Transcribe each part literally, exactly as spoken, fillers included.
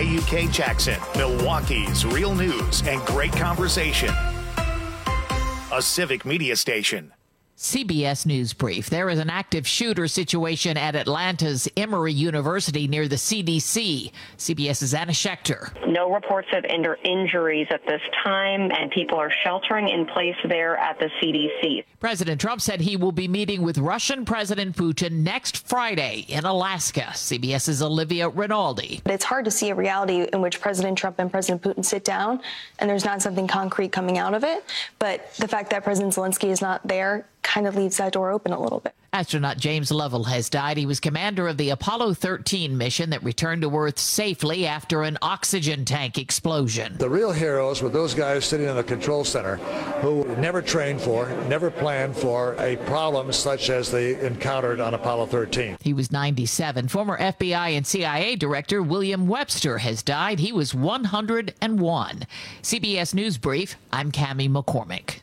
W K Jackson, Milwaukee's real news and great conversation. A Civic Media station. C B S News Brief. There is an active shooter situation at Atlanta's Emory University near the C D C. CBS's Anna Schechter. No reports of injuries at this time, and people are sheltering in place there at the C D C. President Trump said he will be meeting with Russian President Putin next Friday in Alaska. CBS's Olivia Rinaldi. It's hard to see a reality in which President Trump and President Putin sit down and there's not something concrete coming out of it. But the fact that President Zelensky is not there kind of leaves that door open a little bit. Astronaut James Lovell has died. He was commander of the Apollo thirteen mission that returned to Earth safely after an oxygen tank explosion. The real heroes were those guys sitting in the control center who never trained for, never planned for a problem such as they encountered on Apollo thirteen. He was ninety-seven. Former F B I and C I A Director William Webster has died. He was one hundred one. C B S News Brief, I'm Cammie McCormick.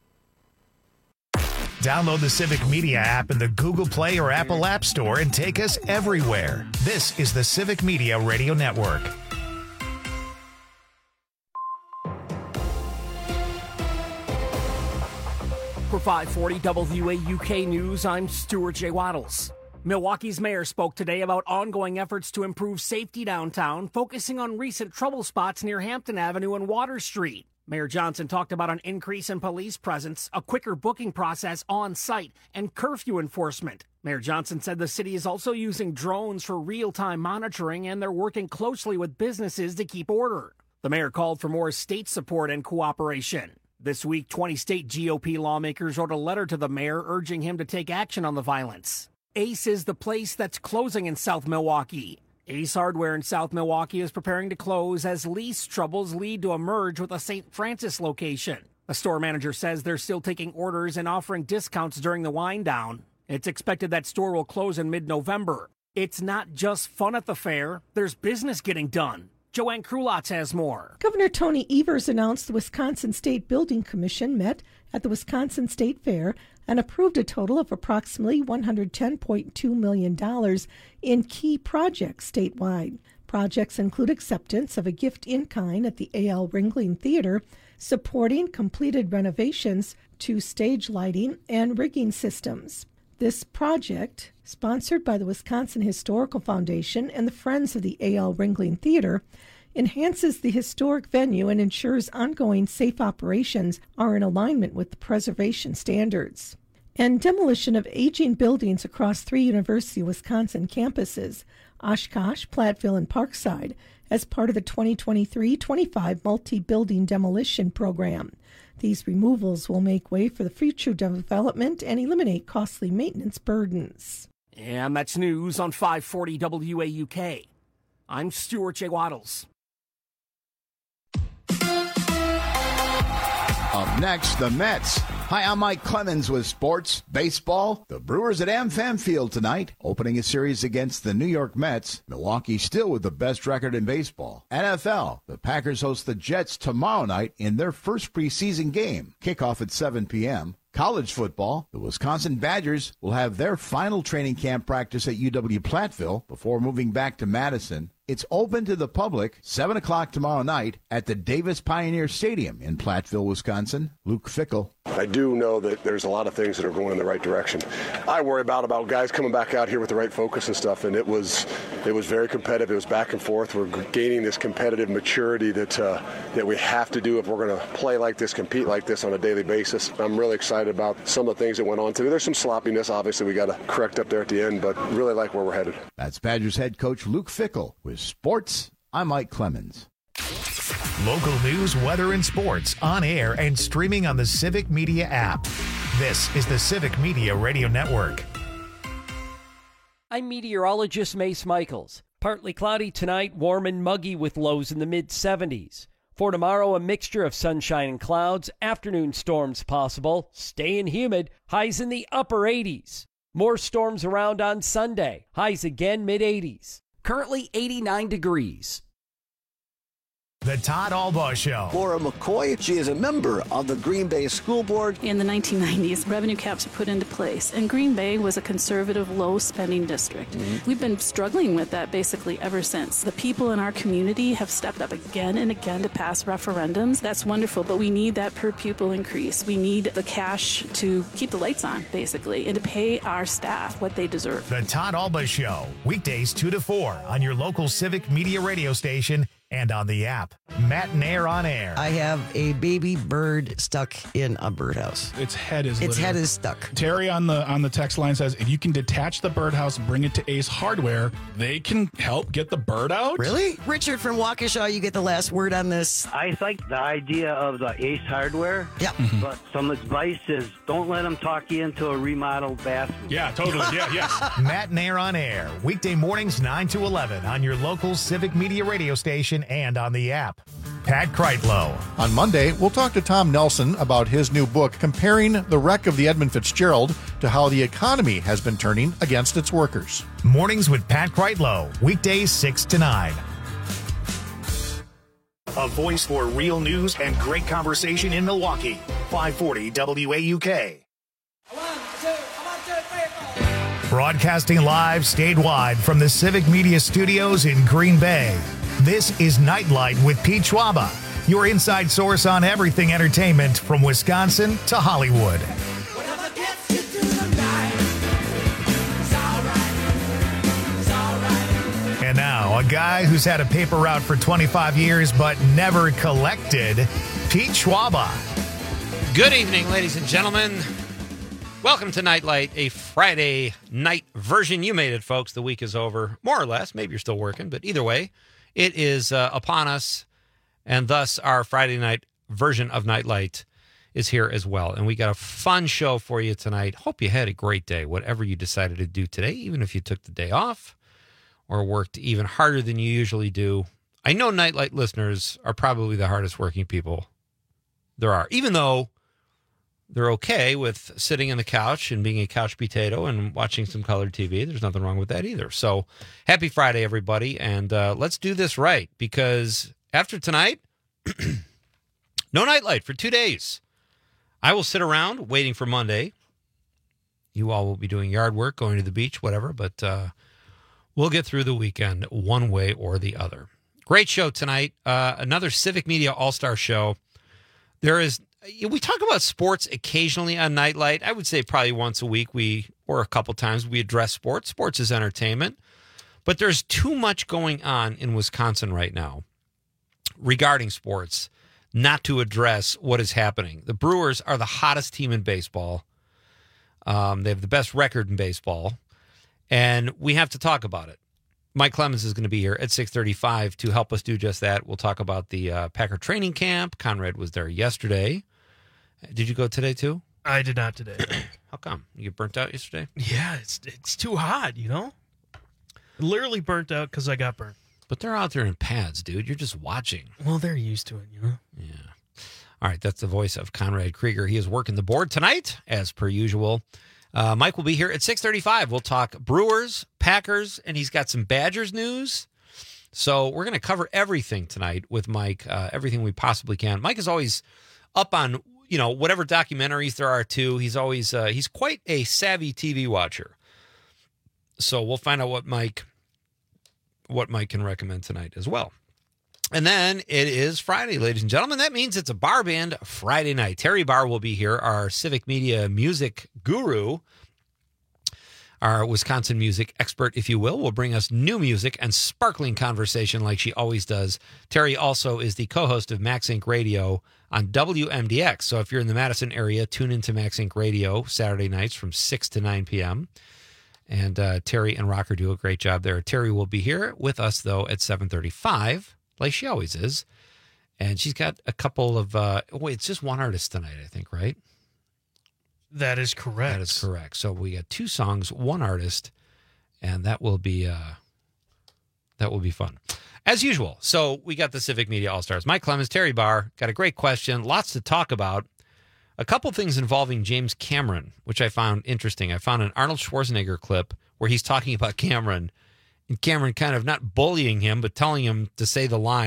Download the Civic Media app in the Google Play or Apple App Store and take us everywhere. This is the Civic Media Radio Network. For five forty W A U K News, I'm Stuart J. Waddles. Milwaukee's mayor spoke today about ongoing efforts to improve safety downtown, focusing on recent trouble spots near Hampton Avenue and Water Street. Mayor Johnson talked about an increase in police presence, a quicker booking process on site, and curfew enforcement. Mayor Johnson said the city is also using drones for real-time monitoring, and they're working closely with businesses to keep order. The mayor called for more state support and cooperation. This week, twenty state G O P lawmakers wrote a letter to the mayor urging him to take action on the violence. Ace is the place that's closing in South Milwaukee. Ace Hardware in South Milwaukee is preparing to close as lease troubles lead to a merge with a Saint Francis location. A store manager says they're still taking orders and offering discounts during the wind down. It's expected that store will close in mid-November. It's not just fun at the fair. There's business getting done. Joanne Krulotz has more. Governor Tony Evers announced the Wisconsin State Building Commission met at the Wisconsin State Fair and approved a total of approximately one hundred ten point two million dollars in key projects statewide. Projects include acceptance of a gift in kind at the A L Ringling Theater, supporting completed renovations to stage lighting and rigging systems. This project, sponsored by the Wisconsin Historical Foundation and the Friends of the A L Ringling Theater, enhances the historic venue and ensures ongoing safe operations are in alignment with the preservation standards. And demolition of aging buildings across three University of Wisconsin campuses, Oshkosh, Platteville, and Parkside, as part of the twenty twenty-three twenty-five multi-building demolition program. These removals will make way for the future development and eliminate costly maintenance burdens. And that's news on five forty W A U K. I'm Stuart J. Waddles. Up next, the Mets. Hi, I'm Mike Clemens with sports, baseball. The Brewers at AmFam Field tonight, opening a series against the New York Mets. Milwaukee still with the best record in baseball. N F L, the Packers host the Jets tomorrow night in their first preseason game. Kickoff at seven p.m. College football, the Wisconsin Badgers will have their final training camp practice at U W-Platteville before moving back to Madison. It's open to the public, seven o'clock tomorrow night at the Davis Pioneer Stadium in Platteville, Wisconsin. Luke Fickell. I do know that there's a lot of things that are going in the right direction. I worry about about guys coming back out here with the right focus and stuff, and it was it was very competitive. It was back and forth. We're gaining this competitive maturity that uh, that we have to do if we're going to play like this, compete like this on a daily basis. I'm really excited about some of the things that went on today. There's some sloppiness, obviously, we got to correct up there at the end, but really like where we're headed. That's Badgers head coach Luke Fickell. With sports, I'm Mike Clemens. Local news, weather, and sports on air and streaming on the Civic Media app. This is the Civic Media Radio Network. I'm meteorologist Mace Michaels. Partly cloudy tonight, warm and muggy with lows in the mid seventies. For tomorrow, a mixture of sunshine and clouds, afternoon storms possible, staying humid, highs in the upper eighties. More storms around on Sunday, highs again mid eighties. Currently eighty-nine degrees. The Todd Albaugh Show. Laura McCoy, she is a member of the Green Bay School Board. In the nineteen nineties, revenue caps were put into place, and Green Bay was a conservative, low-spending district. Mm-hmm. We've been struggling with that basically ever since. The people in our community have stepped up again and again to pass referendums. That's wonderful, but we need that per-pupil increase. We need the cash to keep the lights on, basically, and to pay our staff what they deserve. The Todd Albaugh Show, weekdays two to four on your local Civic Media radio station and on the app. Matt and Air on Air. I have a baby bird stuck in a birdhouse. Its head is Its literally. head is stuck. Terry on the on the text line says, if you can detach the birdhouse and bring it to Ace Hardware, they can help get the bird out. Really? Richard from Waukesha, you get the last word on this. I like the idea of the Ace Hardware. Yeah. Mm-hmm. But some advice is don't let them talk you into a remodeled bathroom. Yeah, totally. Yeah, yes. Matt and Air on Air, weekday mornings nine to eleven on your local Civic Media radio station and on the app. Pat Kreitlow. On Monday, we'll talk to Tom Nelson about his new book comparing the wreck of the Edmund Fitzgerald to how the economy has been turning against its workers. Mornings with Pat Kreitlow, weekdays six to nine. A voice for real news and great conversation in Milwaukee. five forty W A U K. Broadcasting live statewide from the Civic Media Studios in Green Bay. This is Nightlight with Pete Schwaba, your inside source on everything entertainment from Wisconsin to Hollywood. And now, a guy who's had a paper route for twenty-five years but never collected, Pete Schwaba. Good evening, ladies and gentlemen. Welcome to Nightlight, a Friday night version. You made it, folks. The week is over, more or less. Maybe you're still working, but either way, it is uh, upon us, and thus our Friday night version of Nightlight is here as well. And we got a fun show for you tonight. Hope you had a great day, whatever you decided to do today, even if you took the day off or worked even harder than you usually do. I know Nightlight listeners are probably the hardest working people there are, even though they're okay with sitting on the couch and being a couch potato and watching some colored T V. There's nothing wrong with that either. So happy Friday, everybody. And uh, let's do this right, because after tonight, no Nightlight for two days. I will sit around waiting for Monday. You all will be doing yard work, going to the beach, whatever. But uh, we'll get through the weekend one way or the other. Great show tonight. Uh, another Civic Media All-Star show. There is... We talk about sports occasionally on Nightlight. I would say probably once a week we, or a couple times, we address sports. Sports is entertainment. But there's too much going on in Wisconsin right now regarding sports not to address what is happening. The Brewers are the hottest team in baseball. Um, they have the best record in baseball. And we have to talk about it. Mike Clemens is going to be here at six thirty-five to help us do just that. We'll talk about the uh, Packer training camp. Conrad was there yesterday. Did you go today, too? I did not today. How come? You get burnt out yesterday? Yeah, it's it's too hot, you know? Literally burnt out because I got burnt. But they're out there in pads, dude. You're just watching. Well, they're used to it, you know? Yeah. All right, that's the voice of Conrad Krieger. He is working the board tonight, as per usual. Uh, Mike will be here at six thirty-five. We'll talk Brewers, Packers, and he's got some Badgers news. So we're going to cover everything tonight with Mike, uh, everything we possibly can. Mike is always up on, you know, whatever documentaries there are, too. He's always, uh, he's quite a savvy T V watcher. So we'll find out what Mike, what Mike can recommend tonight as well. And then it is Friday, ladies and gentlemen. That means it's a bar band Friday night. Terry Barr will be here, our Civic Media music guru, our Wisconsin music expert, if you will, will bring us new music and sparkling conversation like she always does. Terry also is the co-host of Max Inc Radio on W M D X. So if you're in the Madison area, tune into Max Inc Radio Saturday nights from six to nine p.m. And uh, Terry and Rocker do a great job there. Terry will be here with us, though, at seven thirty-five, like she always is. And she's got a couple of, uh, wait, it's just one artist tonight, I think, right? That is correct. That is correct. So we got two songs, one artist, and that will be uh, that will be fun. As usual, so we got the Civic Media All-Stars. Mike Clemens, Terry Barr, got a great question, lots to talk about. A couple things involving James Cameron, which I found interesting. I found an Arnold Schwarzenegger clip where he's talking about Cameron, and Cameron kind of not bullying him, but telling him to say the line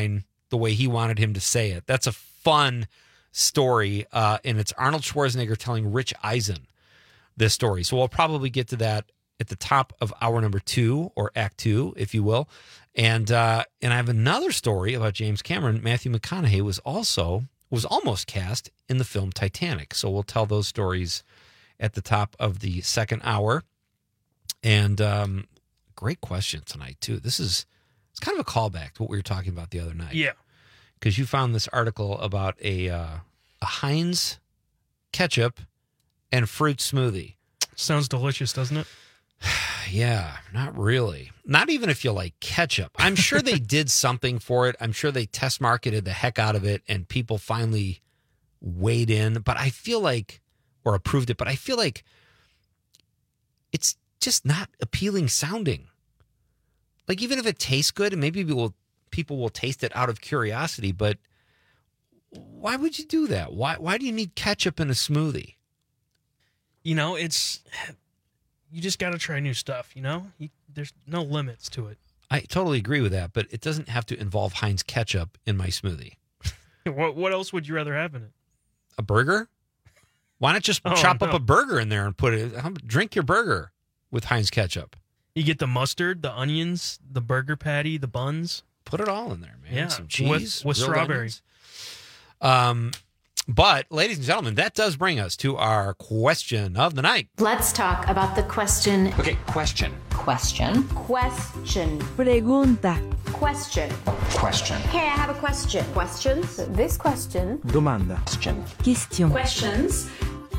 the way he wanted him to say it. That's a fun story, uh, and it's Arnold Schwarzenegger telling Rich Eisen this story. So we'll probably get to that at the top of hour number two, or act two, if you will. And uh, and I have another story about James Cameron. Matthew McConaughey was also was almost cast in the film Titanic. So we'll tell those stories at the top of the second hour. And um, great question tonight too. This is it's kind of a callback to what we were talking about the other night. Yeah, because you found this article about a uh, a Heinz ketchup and fruit smoothie. Sounds delicious, doesn't it? Yeah, not really. Not even if you like ketchup. I'm sure they did something for it. I'm sure they test marketed the heck out of it and people finally weighed in. But I feel like, or approved it, but I feel like it's just not appealing sounding. Like, even if it tastes good, and maybe people will, people will taste it out of curiosity, but why would you do that? Why, why do you need ketchup in a smoothie? You know, it's... You just got to try new stuff, you know? You, there's no limits to it. I totally agree with that, but it doesn't have to involve Heinz ketchup in my smoothie. what what else would you rather have in it? A burger? Why not just Oh, chop no. up a burger in there and put it... Drink your burger with Heinz ketchup. You get the mustard, the onions, the burger patty, the buns. Put it all in there, man. Yeah, Some cheese. with, with grilled strawberry. onions. Um, but, ladies and gentlemen, that does bring us to our question of the night. Let's talk about the question. Okay, question. Question. Question. Pregunta. Question. Question. Hey, I have a question. Questions? This question. Domanda. Question. Question. Questions.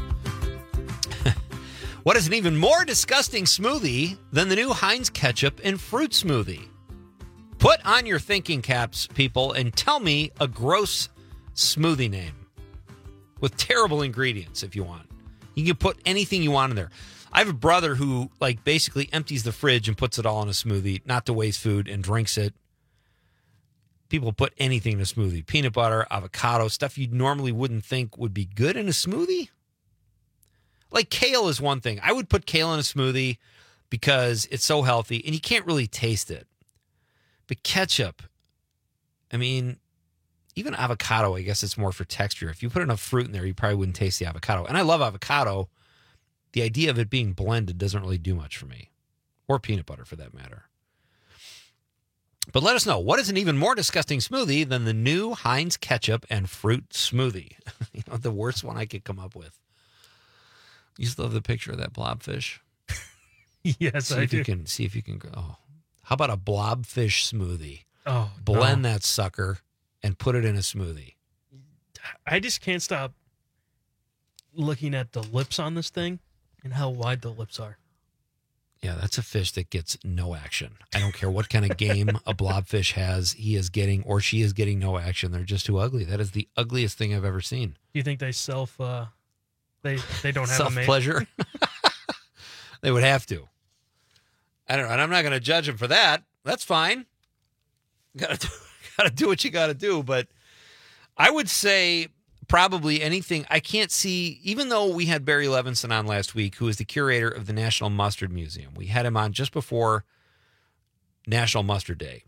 What is an even more disgusting smoothie than the new Heinz ketchup and fruit smoothie? Put on your thinking caps, people, and tell me a gross smoothie name with terrible ingredients if you want. You can put anything you want in there. I have a brother who like basically empties the fridge and puts it all in a smoothie, not to waste food, and drinks it. People put anything in a smoothie. Peanut butter, avocado, stuff you normally wouldn't think would be good in a smoothie. Like kale is one thing. I would put kale in a smoothie because it's so healthy and you can't really taste it. But ketchup, I mean, even avocado, I guess it's more for texture. If you put enough fruit in there, you probably wouldn't taste the avocado. And I love avocado. The idea of it being blended doesn't really do much for me. Or peanut butter, for that matter. But let us know, what is an even more disgusting smoothie than the new Heinz ketchup and fruit smoothie? You know, the worst one I could come up with. You just love the picture of that blobfish. Yes, see I if do. You can, see if you can go. Oh, how about a blobfish smoothie? Oh, Blend no. that sucker and put it in a smoothie. I just can't stop looking at the lips on this thing and how wide the lips are. Yeah, that's a fish that gets no action. I don't care what kind of game a blobfish has. He is getting, or she is getting, no action. They're just too ugly. That is the ugliest thing I've ever seen. Do you think they self, uh, they, they don't have a mate? Self-pleasure? They would have to. I don't know. And I'm not going to judge them for that. That's fine. Got to do, gotta do what you got to do. But I would say probably anything. I can't see, even though we had Barry Levinson on last week, who is the curator of the National Mustard Museum. We had him on just before National Mustard Day.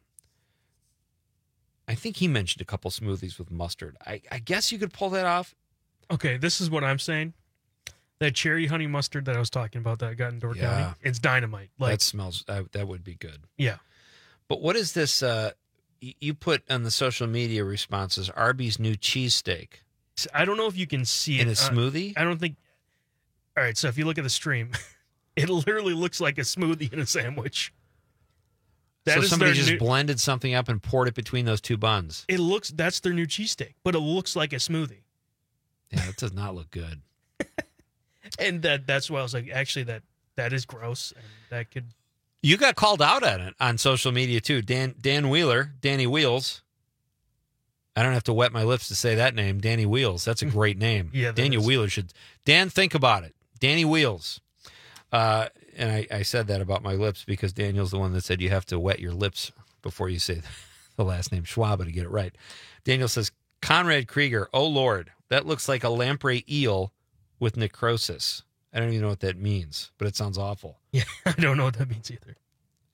I think he mentioned a couple smoothies with mustard. I, I guess you could pull that off. Okay, this is what I'm saying. That cherry honey mustard that I was talking about that I got in Door Yeah. County, it's dynamite. Like, that smells, uh, that would be good. yeah. But what is this? Uh, y- you put on the social media responses, Arby's new cheesesteak. I don't know if you can see In it. a smoothie? I don't think. All right, so if you look at the stream, it literally looks like a smoothie in a sandwich. That so is somebody their just new- blended something up and poured it between those two buns. It looks, that's their new cheesesteak, but it looks like a smoothie. Yeah, that does not look good. And that that's why I was like, actually, that that is gross, and that could. You got called out on it on social media too. Dan Dan Wheeler, Danny Wheels. I don't have to wet my lips to say that name, Danny Wheels. That's a great name. Yeah, that Daniel is. Wheeler should. Dan, think about it. Danny Wheels. Uh, and I, I said that about my lips because Daniel's the one that said you have to wet your lips before you say the last name Schwab to get it right. Daniel says, Conrad Krieger, oh Lord, that looks like a lamprey eel with necrosis. I don't even know what that means, but it sounds awful. Yeah, I don't know what that means either.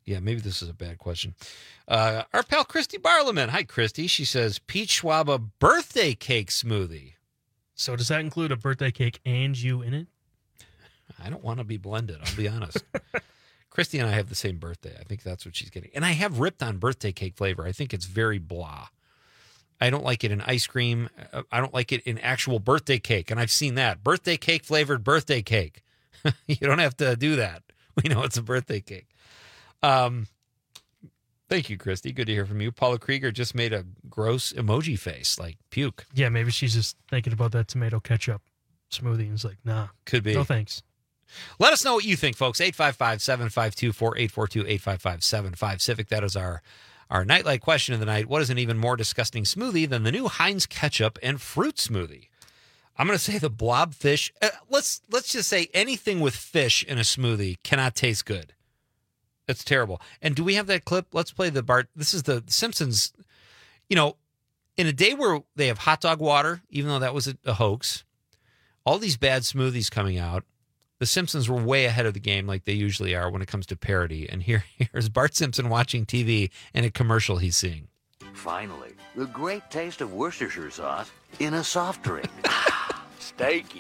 Yeah, maybe this is a bad question. Uh, our pal Christy Barleman. Hi, Christy. She says, Peach Schwaba birthday cake smoothie. So does that include a birthday cake and you in it? I don't want to be blended, I'll be honest. Christy and I have the same birthday. I think that's what she's getting. And I have ripped on birthday cake flavor. I think it's very blah. I don't like it in ice cream. I don't like it in actual birthday cake. And I've seen that. Birthday cake flavored birthday cake. You don't have to do that. We know it's a birthday cake. Um, thank you, Christy. Good to hear from you. Paula Krieger just made a gross emoji face, like puke. Yeah, maybe she's just thinking about that tomato ketchup smoothie and is like, nah. Could be. No thanks. Let us know what you think, folks. eight five five, seven five two, four eight four two, eight five five, seven five Civic. That is our, our nightlight question of the night. What is an even more disgusting smoothie than the new Heinz ketchup and fruit smoothie? I'm going to say the blobfish. Uh, let's let's just say anything with fish in a smoothie cannot taste good. It's terrible. And do we have that clip? Let's play the Bart. This is the Simpsons. You know, in a day where they have hot dog water, even though that was a, a hoax, all these bad smoothies coming out, the Simpsons were way ahead of the game like they usually are when it comes to parody. And here, here's Bart Simpson watching T V and a commercial he's seeing. Finally, the great taste of Worcestershire sauce in a soft drink. Steaky.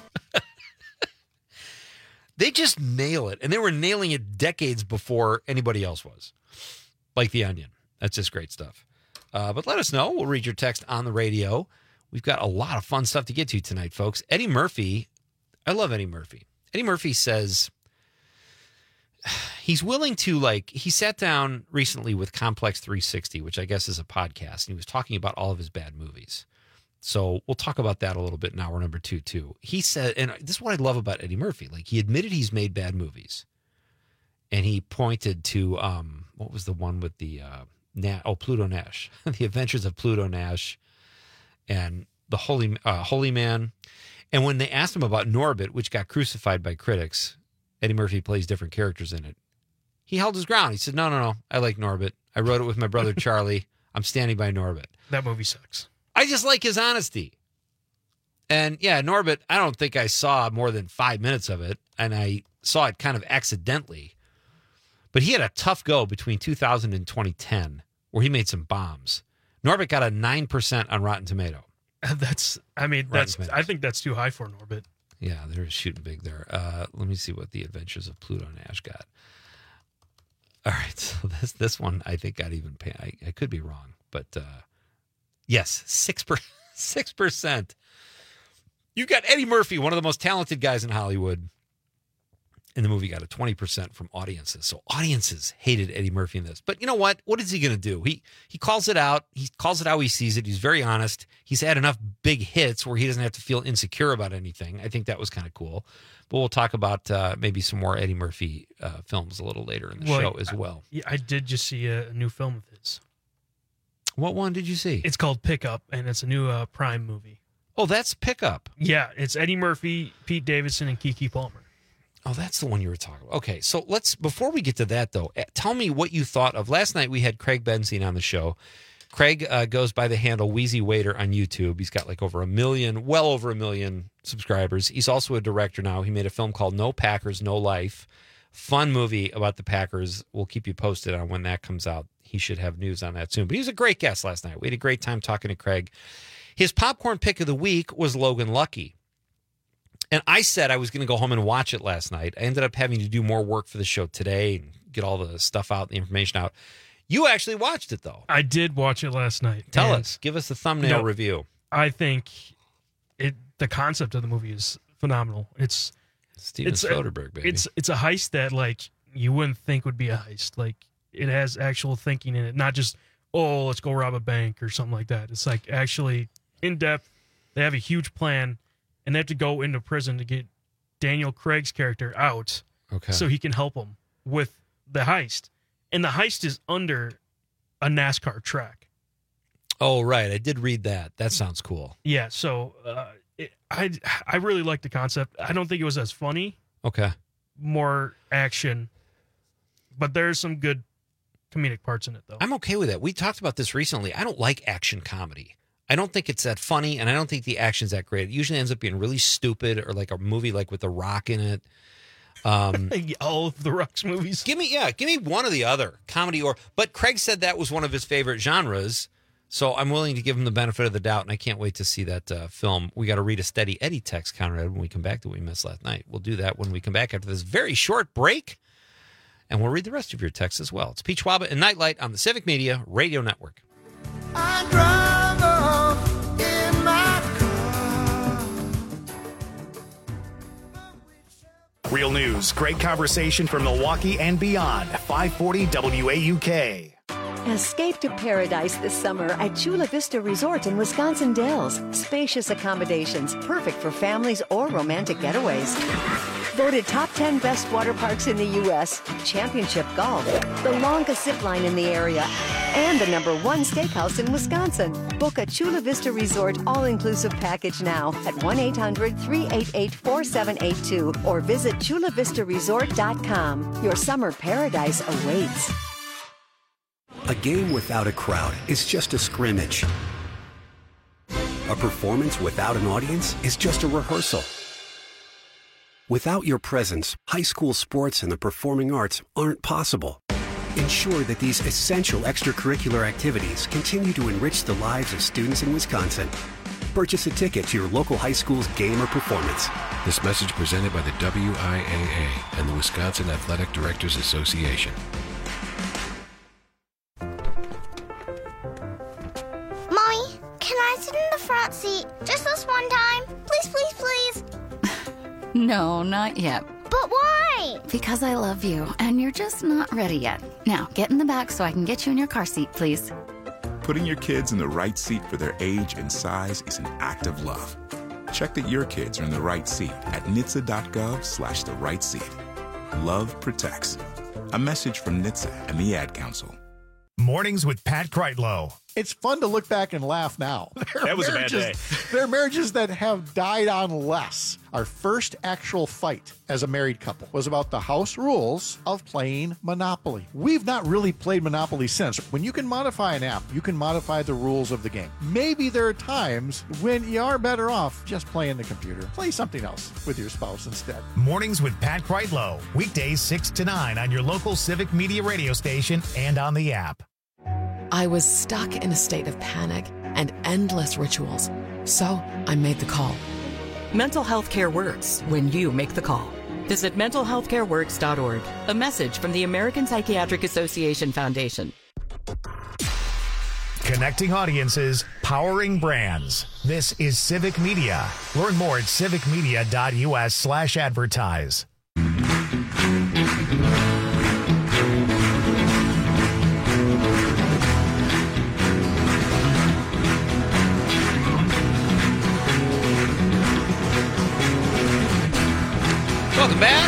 They just nail it. And they were nailing it decades before anybody else was. Like The Onion. That's just great stuff. Uh, but let us know. We'll read your text on the radio. We've got a lot of fun stuff to get to tonight, folks. Eddie Murphy. I love Eddie Murphy. Eddie Murphy says he's willing to, like, he sat down recently with Complex three sixty, which I guess is a podcast, and he was talking about all of his bad movies. So we'll talk about that a little bit in hour number two, too. He said, and this is what I love about Eddie Murphy. Like, he admitted he's made bad movies. And he pointed to, um, what was the one with the, uh, Na- oh, Pluto Nash. The Adventures of Pluto Nash and the Holy, uh, Holy Man. And when they asked him about Norbit, which got crucified by critics, Eddie Murphy plays different characters in it. He held his ground. He said, no, no, no, I like Norbit. I wrote it with my brother Charlie. I'm standing by Norbit. That movie sucks. I just like his honesty. And yeah, Norbit, I don't think I saw more than five minutes of it, and I saw it kind of accidentally. But he had a tough go between two thousand and twenty ten, where he made some bombs. Norbit got a nine percent on Rotten Tomato. That's, I mean, that's, I think that's too high for Norbit. Yeah, they're shooting big there. Uh, let me see what the Adventures of Pluto Nash got. All right, so this this one I think got even pay. I, I could be wrong, but uh, yes, six per six percent. You got Eddie Murphy, one of the most talented guys in Hollywood, and the movie got a twenty percent from audiences. So audiences hated Eddie Murphy in this. But you know what? What is he going to do? He he calls it out. He calls it how he sees it. He's very honest. He's had enough big hits where he doesn't have to feel insecure about anything. I think that was kind of cool. But we'll talk about uh, maybe some more Eddie Murphy uh, films a little later in the well, show as well. I, yeah, I did just see a, a new film of his. What one did you see? It's called Pickup, and it's a new uh, Prime movie. Oh, that's Pickup. Yeah, it's Eddie Murphy, Pete Davidson, and Keke Palmer. Oh, that's the one you were talking about. Okay, so let's, before we get to that, though, tell me what you thought of, last night we had Craig Benzine on the show. Craig uh, goes by the handle Wheezy Waiter on YouTube. He's got like over a million, well over a million subscribers. He's also a director now. He made a film called No Packers, No Life. Fun movie about the Packers. We'll keep you posted on when that comes out. He should have news on that soon. But he was a great guest last night. We had a great time talking to Craig. His popcorn pick of the week was Logan Lucky. And I said I was going to go home and watch it last night. I ended up having to do more work for the show today and get all the stuff out, the information out. You actually watched it, though. I did watch it last night. Tell us. Give us the thumbnail no, review. I think it. the concept of the movie is phenomenal. It's Steven it's Soderbergh, a, baby. It's it's a heist that like you wouldn't think would be a heist. Like it has actual thinking in it, not just oh let's go rob a bank or something like that. It's like actually in depth. They have a huge plan, and they have to go into prison to get Daniel Craig's character out, okay, so he can help them with the heist. And the heist is under a NASCAR track. Oh, right. I did read that. That sounds cool. Yeah, so uh, it, I I really like the concept. I don't think it was as funny. Okay. More action. But there's some good comedic parts in it, though. I'm okay with that. We talked about this recently. I don't like action comedy. I don't think it's that funny, and I don't think the action's that great. It usually ends up being really stupid or like a movie like with The Rock in it. Um, All of the Rock's movies. Give me, yeah, give me one or the other, comedy or. But Craig said that was one of his favorite genres, so I'm willing to give him the benefit of the doubt, and I can't wait to see that uh, film. We got to read a Steady Eddie text, Conrad, when we come back that we missed last night. We'll do that when we come back after this very short break, and we'll read the rest of your texts as well. It's Pete Schwaba and Nightlight on the Civic Media Radio Network. I drive off in my Real news, great conversation from Milwaukee and beyond. five forty W A U K. Escape to paradise this summer at Chula Vista Resort in Wisconsin Dells. Spacious accommodations, perfect for families or romantic getaways. Voted top ten best water parks in the U S, championship golf, the longest zip line in the area, and the number one steakhouse in Wisconsin. Book a Chula Vista Resort all-inclusive package now at one eight hundred, three eight eight, four seven eight two or visit chula vista resort dot com. Your summer paradise awaits. A game without a crowd is just a scrimmage. A performance without an audience is just a rehearsal. Without your presence, high school sports and the performing arts aren't possible. Ensure that these essential extracurricular activities continue to enrich the lives of students in Wisconsin. Purchase a ticket to your local high school's game or performance. This message presented by the W I A A and the Wisconsin Athletic Directors Association. Mommy, can I sit in the front seat just this one time? Please, please, please. No, not yet. But why? Because I love you, and you're just not ready yet. Now, get in the back so I can get you in your car seat, please. Putting your kids in the right seat for their age and size is an act of love. Check that your kids are in the right seat at N H T S A dot gov slash the right seat. Love protects. A message from N H T S A and the Ad Council. Mornings with Pat Kreitlow. It's fun to look back and laugh now. There That was a bad marriages- day. There are marriages that have died on less. Our first actual fight as a married couple was about the house rules of playing Monopoly. We've not really played Monopoly since. When you can modify an app, you can modify the rules of the game. Maybe there are times when you are better off just playing the computer. Play something else with your spouse instead. Mornings with Pat Kreitlow. Weekdays six to nine on your local Civic Media radio station and on the app. I was stuck in a state of panic and endless rituals. So I made the call. Mental health care works when you make the call. Visit mental health care works dot org. A message from the American Psychiatric Association Foundation. Connecting audiences, powering brands. This is Civic Media. Learn more at civic media dot U S slash advertise. Welcome back.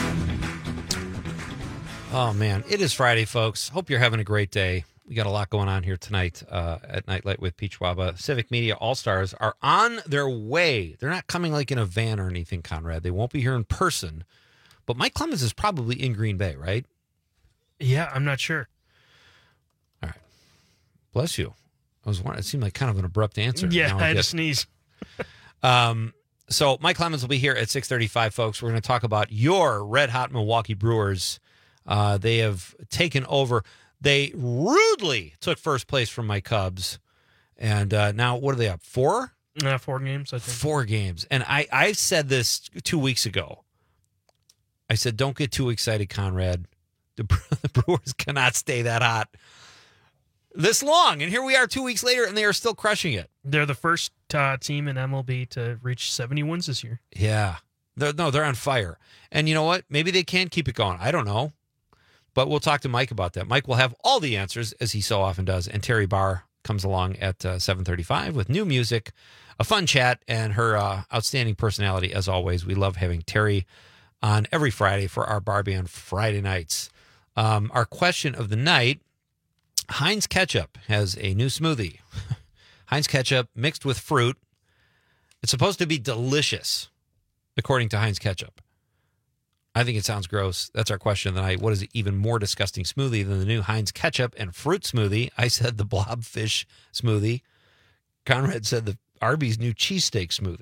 Oh, man. It is Friday, folks. Hope you're having a great day. We got a lot going on here tonight uh, at Nightlight with Pete Schwaba. Civic Media All-Stars are on their way. They're not coming like in a van or anything, Conrad. They won't be here in person. But Mike Clemens is probably in Green Bay, right? Yeah, I'm not sure. All right. Bless you. I was wondering, it seemed like kind of an abrupt answer. Yeah, Now I had get- to sneeze. Um, so Mike Clemens will be here at six thirty-five, folks. We're going to talk about your red-hot Milwaukee Brewers. Uh, they have taken over. They rudely took first place from my Cubs. And uh, now, what are they up? Four? Uh, four games, I think. Four games. And I, I said this two weeks ago. I said, don't get too excited, Conrad. The, the Brewers cannot stay that hot this long. And here we are two weeks later, and they are still crushing it. They're the first uh, team in M L B to reach seventy wins this year. Yeah. They're, no, they're on fire. And you know what? Maybe they can keep it going. I don't know. But we'll talk to Mike about that. Mike will have all the answers, as he so often does. And Terry Barr comes along at uh, seven thirty-five with new music, a fun chat, and her uh, outstanding personality, as always. We love having Terry on every Friday for our Barbie on Friday nights. Um, our question of the night, Heinz Ketchup has a new smoothie. Heinz Ketchup mixed with fruit. It's supposed to be delicious, according to Heinz Ketchup. I think it sounds gross. That's our question of the night. What is an even more disgusting smoothie than the new Heinz Ketchup and fruit smoothie? I said the blobfish smoothie. Conrad said the Arby's new cheesesteak smoothie.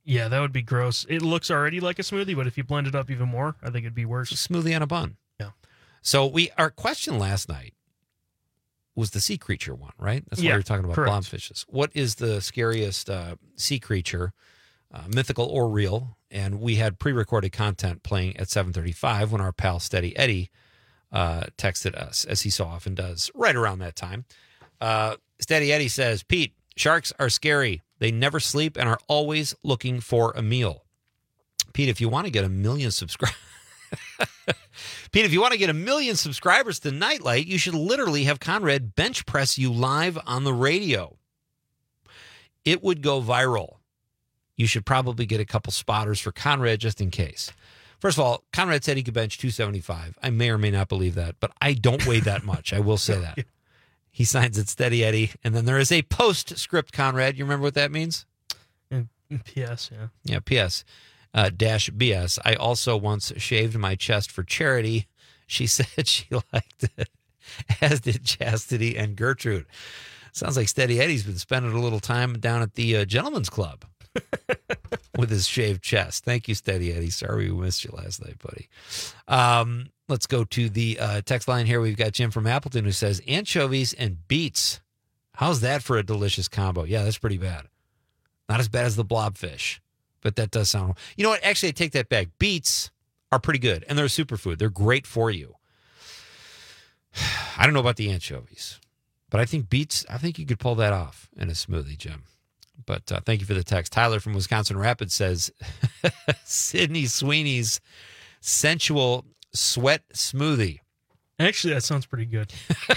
Yeah, that would be gross. It looks already like a smoothie, but if you blend it up even more, I think it'd be worse. A smoothie on a bun. Yeah. So we our question last night was the sea creature one, right? That's Yeah, what we were talking about, correct. blobfishes. What is the scariest uh, sea creature, uh, mythical or real? And we had pre-recorded content playing at seven thirty-five when our pal Steady Eddie uh, texted us, as he so often does, right around that time. Uh, Steady Eddie says, Pete, sharks are scary. They never sleep and are always looking for a meal. Pete, if you want to get a million subscribers, Pete, if you want to get a million subscribers to Nightlight, you should literally have Conrad bench press you live on the radio. It would go viral. You should probably get a couple spotters for Conrad just in case. First of all, Conrad said he could bench two seventy-five. I may or may not believe that, but I don't weigh that much. I will say that. He signs it Steady Eddie. And then there is a postscript, Conrad. You remember what that means? And P S, yeah. Yeah, P S Uh, dash B S. I also once shaved my chest for charity. She said she liked it, as did Chastity and Gertrude. Sounds like Steady Eddie's been spending a little time down at the uh, Gentleman's Club with his shaved chest. Thank you, Steady Eddie. Sorry we missed you last night, buddy. Um, let's go to the uh, text line here. We've got Jim from Appleton who says, anchovies and beets. How's that for a delicious combo? Yeah, that's pretty bad. Not as bad as the blobfish. But that does sound... You know what? Actually, I take that back. Beets are pretty good, and they're a superfood. They're great for you. I don't know about the anchovies, but I think beets, I think you could pull that off in a smoothie, Jim. But uh, thank you for the text. Tyler from Wisconsin Rapids says, Sydney Sweeney's sensual sweat smoothie. Actually, that sounds pretty good.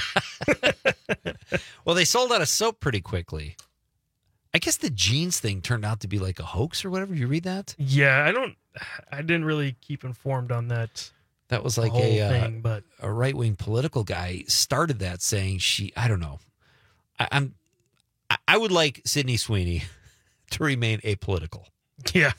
Well, they sold out of soap pretty quickly. I guess the jeans thing turned out to be like a hoax or whatever. You read that? Yeah, I don't. I didn't really keep informed on that. That was like whole a thing, uh, but a right wing political guy started that, saying she. I don't know. I, I'm. I, I would like Sydney Sweeney to remain apolitical. Yeah,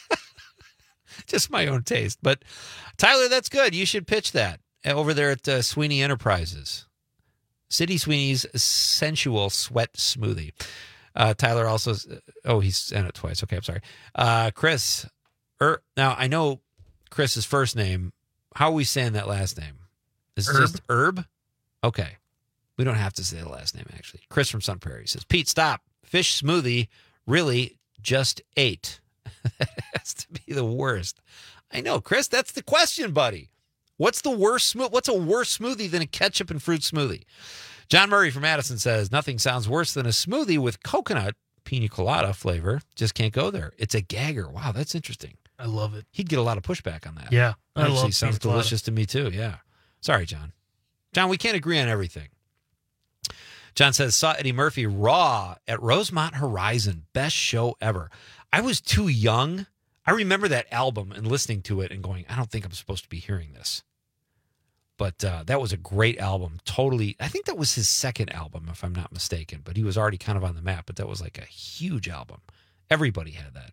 just my own taste. But Tyler, that's good. You should pitch that over there at uh, Sweeney Enterprises. Sydney Sweeney's sensual sweat smoothie. Uh, Tyler also, oh, he's sent it twice. Okay, I'm sorry. Uh, Chris, er, now I know Chris's first name. How are we saying that last name? Is it Herb. just Herb? Okay. We don't have to say the last name, actually. Chris from Sun Prairie says, Pete, stop. Fish smoothie really just ate. That has to be the worst. I know, Chris, that's the question, buddy. What's the worst smoothie? What's a worse smoothie than a ketchup and fruit smoothie? John Murray from Madison says, nothing sounds worse than a smoothie with coconut pina colada flavor. Just can't go there. It's a gagger. Wow, that's interesting. I love it. He'd get a lot of pushback on that. Yeah, I Actually, love sounds pina colada. delicious to me, too. Yeah. Sorry, John. John, we can't agree on everything. John says, saw Eddie Murphy raw at Rosemont Horizon. Best show ever. I was too young. I remember that album and listening to it and going, I don't think I'm supposed to be hearing this. But uh, that was a great album. Totally. I think that was his second album, if I'm not mistaken. But he was already kind of on the map. But that was like a huge album. Everybody had that.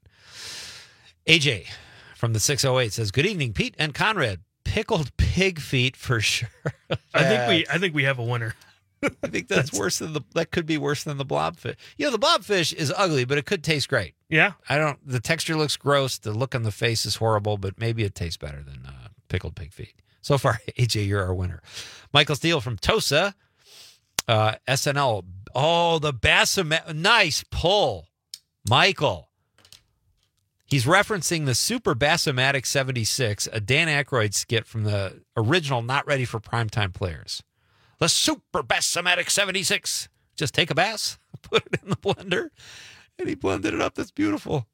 A J from the six oh eight says, good evening, Pete and Conrad. Pickled pig feet for sure. I think we I think we have a winner. I think that's, that's worse than the that could be worse than the blobfish. You know, the blobfish is ugly, but it could taste great. Yeah. I don't the texture looks gross. The look on the face is horrible, but maybe it tastes better than uh, pickled pig feet. So far, A J, you're our winner. Michael Steele from Tosa, uh, S N L. Oh, the Bassomatic. Nice pull, Michael. He's referencing the Super Bassomatic seventy-six, a Dan Aykroyd skit from the original Not Ready for Primetime Players. The Super Bassomatic seventy-six. Just take a bass, put it in the blender, and he blended it up. That's beautiful.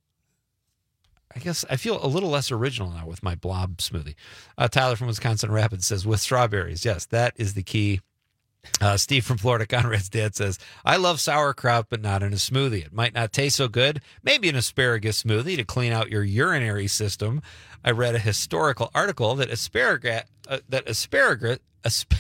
I guess I feel a little less original now with my blob smoothie. Uh, Tyler from Wisconsin Rapids says, with strawberries. Yes, that is the key. Uh, Steve from Florida, Conrad's dad, says, I love sauerkraut, but not in a smoothie. It might not taste so good. Maybe an asparagus smoothie to clean out your urinary system. I read a historical article that asparagus, uh, that asparagus, asp-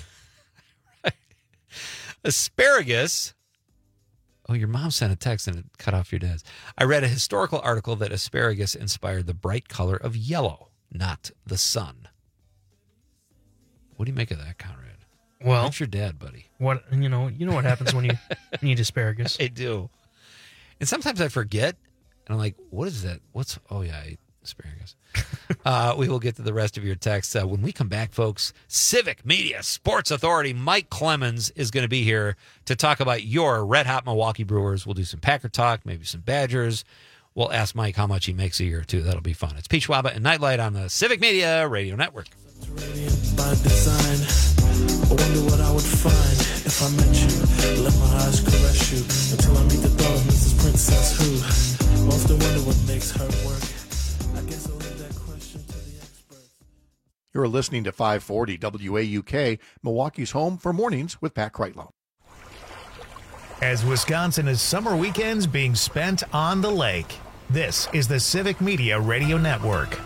asparagus, oh, your mom sent a text and it cut off your dad's. I read a historical article that asparagus inspired the bright color of yellow, not the sun. What do you make of that, Conrad? Well, that's your dad, buddy. What you know, you know what happens when you need asparagus. I do, and sometimes I forget. And I'm like, what is that? What's, oh yeah, I ate asparagus. uh, we will get to the rest of your texts. Uh, when we come back, folks, Civic Media Sports Authority Mike Clemens is going to be here to talk about your red hot Milwaukee Brewers. We'll do some Packer talk, maybe some Badgers. We'll ask Mike how much he makes a year, too. That'll be fun. It's Pete Schwaba and Nightlight on the Civic Media Radio Network. By design, I wonder what I would find if I met you. Let my eyes caress you until I meet the thought of Missus Princess who often wonder what makes her work. I guess I'll leave that question to the experts. You're listening to five forty W A U K, Milwaukee's home for mornings with Pat Kreitlow. As Wisconsin is summer weekends being spent on the lake, this is the Civic Media Radio Network.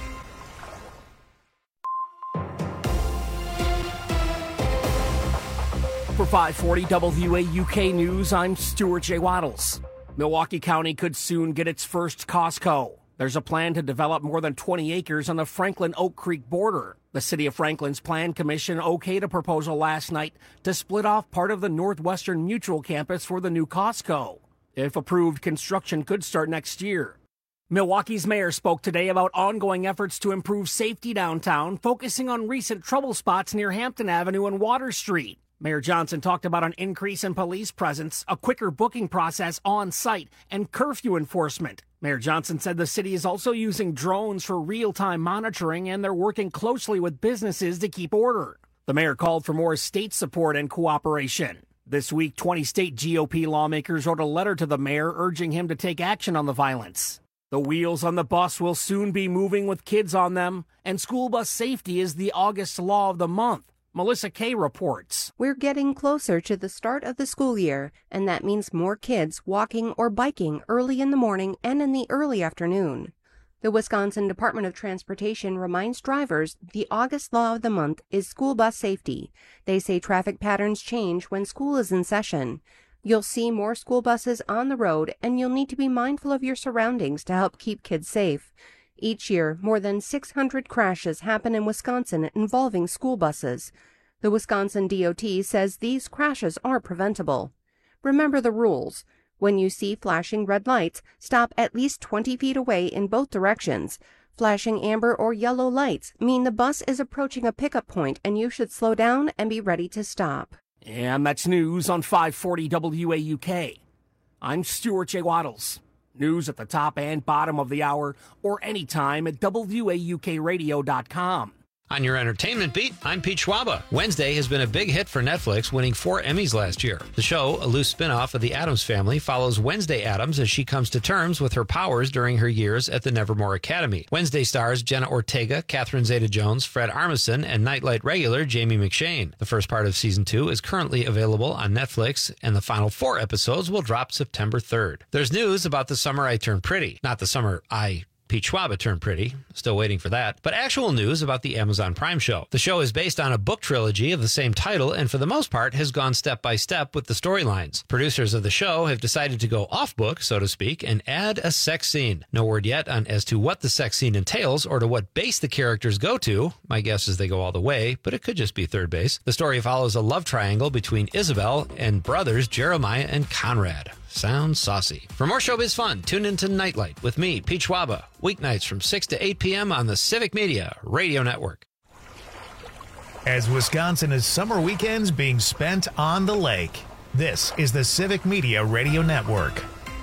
For five forty W A U K News, I'm Stuart J. Waddles. Milwaukee County could soon get its first Costco. There's a plan to develop more than twenty acres on the Franklin-Oak Creek border. The City of Franklin's Plan Commission okayed a proposal last night to split off part of the Northwestern Mutual campus for the new Costco. If approved, construction could start next year. Milwaukee's mayor spoke today about ongoing efforts to improve safety downtown, focusing on recent trouble spots near Hampton Avenue and Water Street. Mayor Johnson talked about an increase in police presence, a quicker booking process on site, and curfew enforcement. Mayor Johnson said the city is also using drones for real-time monitoring, and they're working closely with businesses to keep order. The mayor called for more state support and cooperation. This week, twenty state G O P lawmakers wrote a letter to the mayor urging him to take action on the violence. The wheels on the bus will soon be moving with kids on them, and school bus safety is the August law of the month. Melissa Kay reports. We're getting closer to the start of the school year, and that means more kids walking or biking early in the morning and in the early afternoon. The Wisconsin Department of Transportation reminds drivers the August law of the month is school bus safety. They say traffic patterns change when school is in session. You'll see more school buses on the road, and you'll need to be mindful of your surroundings to help keep kids safe. Each year, more than six hundred crashes happen in Wisconsin involving school buses. The Wisconsin D O T says these crashes are preventable. Remember the rules. When you see flashing red lights, stop at least twenty feet away in both directions. Flashing amber or yellow lights mean the bus is approaching a pickup point and you should slow down and be ready to stop. And that's news on five forty W A U K. I'm Stuart J. Waddles. News at the top and bottom of the hour or anytime at W A U K radio dot com. On your entertainment beat, I'm Pete Schwaba. Wednesday has been a big hit for Netflix, winning four Emmys last year. The show, a loose spin-off of the Addams Family, follows Wednesday Addams as she comes to terms with her powers during her years at the Nevermore Academy. Wednesday stars Jenna Ortega, Catherine Zeta-Jones, Fred Armisen, and Nightlight regular Jamie McShane. The first part of season two is currently available on Netflix, and the final four episodes will drop September third. There's news about The Summer I Turned Pretty. Not The Summer I Pete Schwaba Turned Pretty. Still waiting for that. But actual news about the Amazon Prime show. The show is based on a book trilogy of the same title and for the most part has gone step by step with the storylines. Producers of the show have decided to go off book, so to speak, and add a sex scene. No word yet on as to what the sex scene entails or to what base the characters go to. My guess is they go all the way, but it could just be third base. The story follows a love triangle between Isabel and brothers Jeremiah and Conrad. Sounds saucy. For more showbiz fun, tune into Nightlight with me, Pete Schwaba, weeknights from six to eight p.m. on the Civic Media Radio Network. As Wisconsin is summer weekends being spent on the lake, this is the Civic Media Radio Network.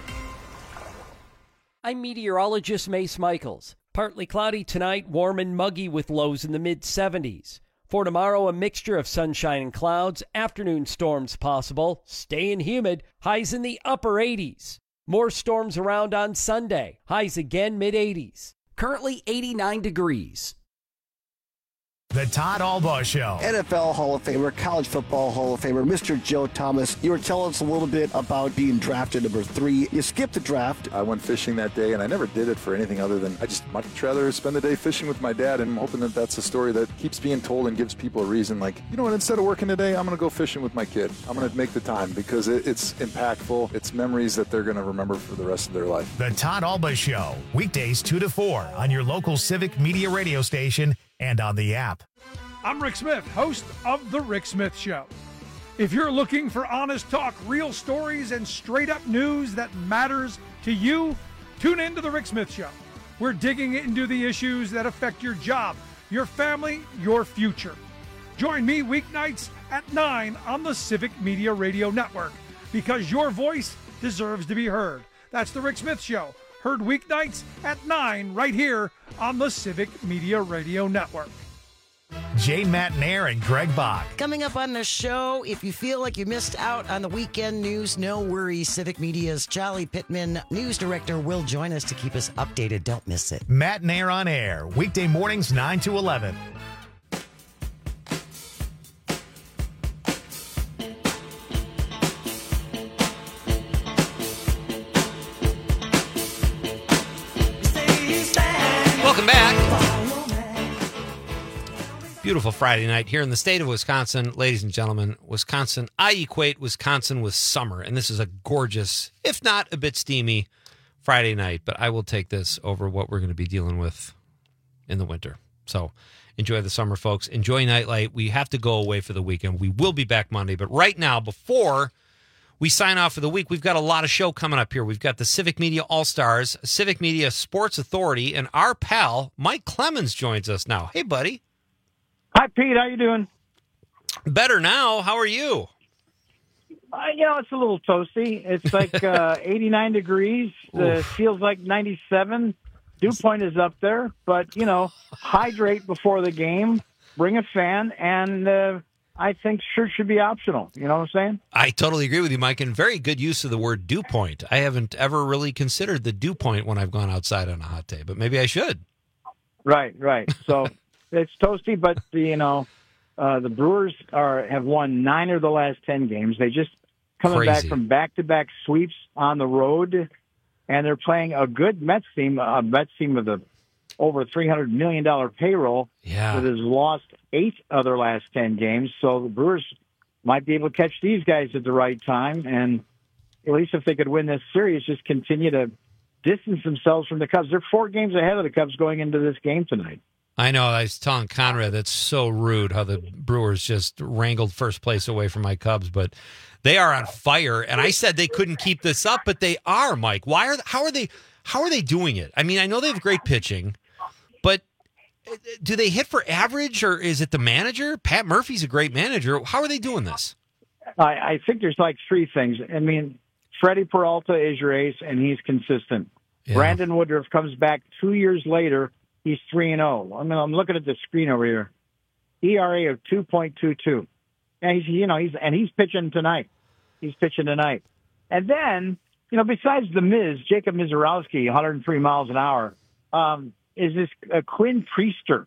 I'm meteorologist Mace Michaels. Partly cloudy tonight, warm and muggy with lows in the mid seventies. For tomorrow, a mixture of sunshine and clouds, afternoon storms possible, staying humid, highs in the upper eighties. More storms around on Sunday, highs again mid eighties. Currently eighty-nine degrees. The Todd Albaugh Show. N F L Hall of Famer, College Football Hall of Famer, Mister Joe Thomas. You were telling us a little bit about being drafted number three. You skipped the draft. I went fishing that day, and I never did it for anything other than I just much rather spend the day fishing with my dad, and I'm hoping that that's a story that keeps being told and gives people a reason. Like, you know what, instead of working today, I'm going to go fishing with my kid. I'm going to make the time because it, it's impactful. It's memories that they're going to remember for the rest of their life. The Todd Albaugh Show, weekdays two to four on your local Civic Media radio station and on the app. I'm Rick Smith, host of The Rick Smith Show. If you're looking for honest talk, real stories, and straight-up news that matters to you, Tune in to The Rick Smith Show. We're digging into the issues that affect your job, your family, your future. Join me weeknights at nine on the Civic Media Radio Network, because your voice deserves to be heard. That's The Rick Smith Show, heard weeknights at nine right here on the Civic Media Radio Network. Jay Matnair and Greg Bach. Coming up on the show, if you feel like you missed out on the weekend news, no worries. Civic Media's Charlie Pittman, news director, will join us to keep us updated. Don't miss it. Matnair on air, weekday mornings nine to eleven. Welcome back. Beautiful Friday night here in the state of Wisconsin. Ladies and gentlemen, Wisconsin, I equate Wisconsin with summer, and this is a gorgeous, if not a bit steamy, Friday night, but I will take this over what we're going to be dealing with in the winter. So enjoy the summer, folks. Enjoy Nightlight. We have to go away for the weekend. We will be back Monday, but right now, before we sign off for the week, we've got a lot of show coming up here. We've got the Civic Media All-Stars, Civic Media Sports Authority, and our pal, Mike Clemens, joins us now. Hey, buddy. Hi, Pete. How you doing? Better now. How are you? Uh, you know, it's a little toasty. It's like uh, eighty-nine degrees. Uh, feels like ninety-seven. Dew point is up there. But, you know, hydrate before the game. Bring a fan. And uh, I think shirts should be optional. You know what I'm saying? I totally agree with you, Mike. And very good use of the word dew point. I haven't ever really considered the dew point when I've gone outside on a hot day. But maybe I should. Right, right. So... It's toasty, but you know, uh, the Brewers are have won nine of the last ten games. They just coming Crazy. back from back-to-back sweeps on the road, and they're playing a good Mets team, a Mets team with a over three hundred million dollar payroll. Yeah, that has lost eight of their last ten games. So the Brewers might be able to catch these guys at the right time, and at least if they could win this series, just continue to distance themselves from the Cubs. They're four games ahead of the Cubs going into this game tonight. I know. I was telling Conrad that's so rude how the Brewers just wrangled first place away from my Cubs, but they are on fire. And I said they couldn't keep this up, but they are, Mike. Why are how are they how are they doing it? I mean, I know they have great pitching, but do they hit for average, or is it the manager? Pat Murphy's a great manager. How are they doing this? I, I think there's like three things. I mean, Freddie Peralta is your ace, and he's consistent. Yeah. Brandon Woodruff comes back two years later. He's three and zero. I mean, I'm looking at the screen over here. E R A of two point two two, and he's you know he's and he's pitching tonight. He's pitching tonight, and then you know besides the Miz, Jacob Mizorowski, one hundred three miles an hour, um, is this uh, Quinn Priester,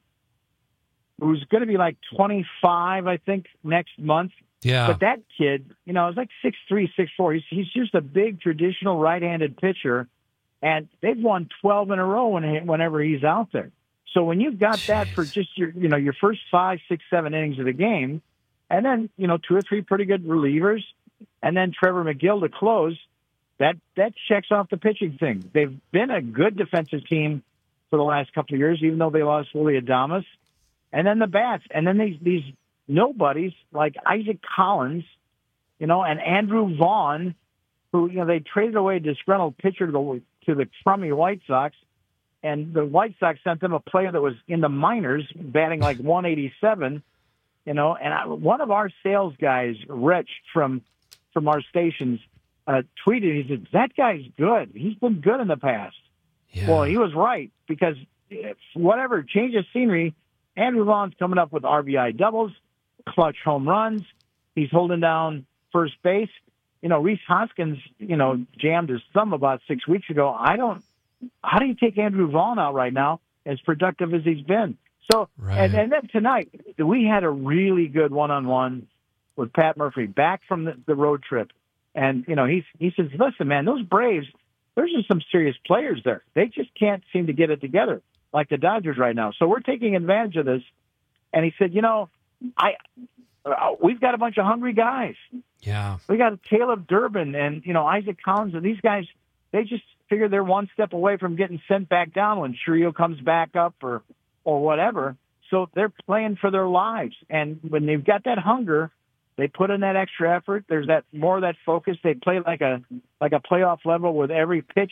who's going to be like twenty-five, I think, next month. Yeah. But that kid, you know, is like six three, six four. He's he's just a big traditional right-handed pitcher. And they've won twelve in a row when, whenever he's out there. So when you've got Jeez. that for just your, you know, your first five, six, seven innings of the game, and then, you know, two or three pretty good relievers, and then Trevor McGill to close, that, that checks off the pitching thing. They've been a good defensive team for the last couple of years, even though they lost Willie Adames. And then the bats. And then these, these nobodies like Isaac Collins, you know, and Andrew Vaughn, who, you know, they traded away a disgruntled pitcher to the to the crummy White Sox, and the White Sox sent them a player that was in the minors, batting like one eighty-seven, you know, and I, one of our sales guys, Rich, from from our stations, uh, tweeted, he said, that guy's good. He's been good in the past. Yeah. Well, he was right, because if whatever, change of scenery, Andrew Vaughn's coming up with R B I doubles, clutch home runs. He's holding down first base. You know, Reese Hoskins, you know, jammed his thumb about six weeks ago. I don't, how do you take Andrew Vaughn out right now, as productive as he's been? So, right. and, and then tonight, we had a really good one-on-one with Pat Murphy back from the, the road trip. And, you know, he's, he says, listen, man, those Braves, there's just some serious players there. They just can't seem to get it together like the Dodgers right now. So we're taking advantage of this. And he said, you know, I, uh, we've got a bunch of hungry guys. Yeah. We got Caleb Durbin and, you know, Isaac Collins, and these guys, they just figure they're one step away from getting sent back down when Churio comes back up or, or whatever. So they're playing for their lives. And when they've got that hunger, they put in that extra effort. There's that more of that focus. They play like a, like a playoff level with every pitch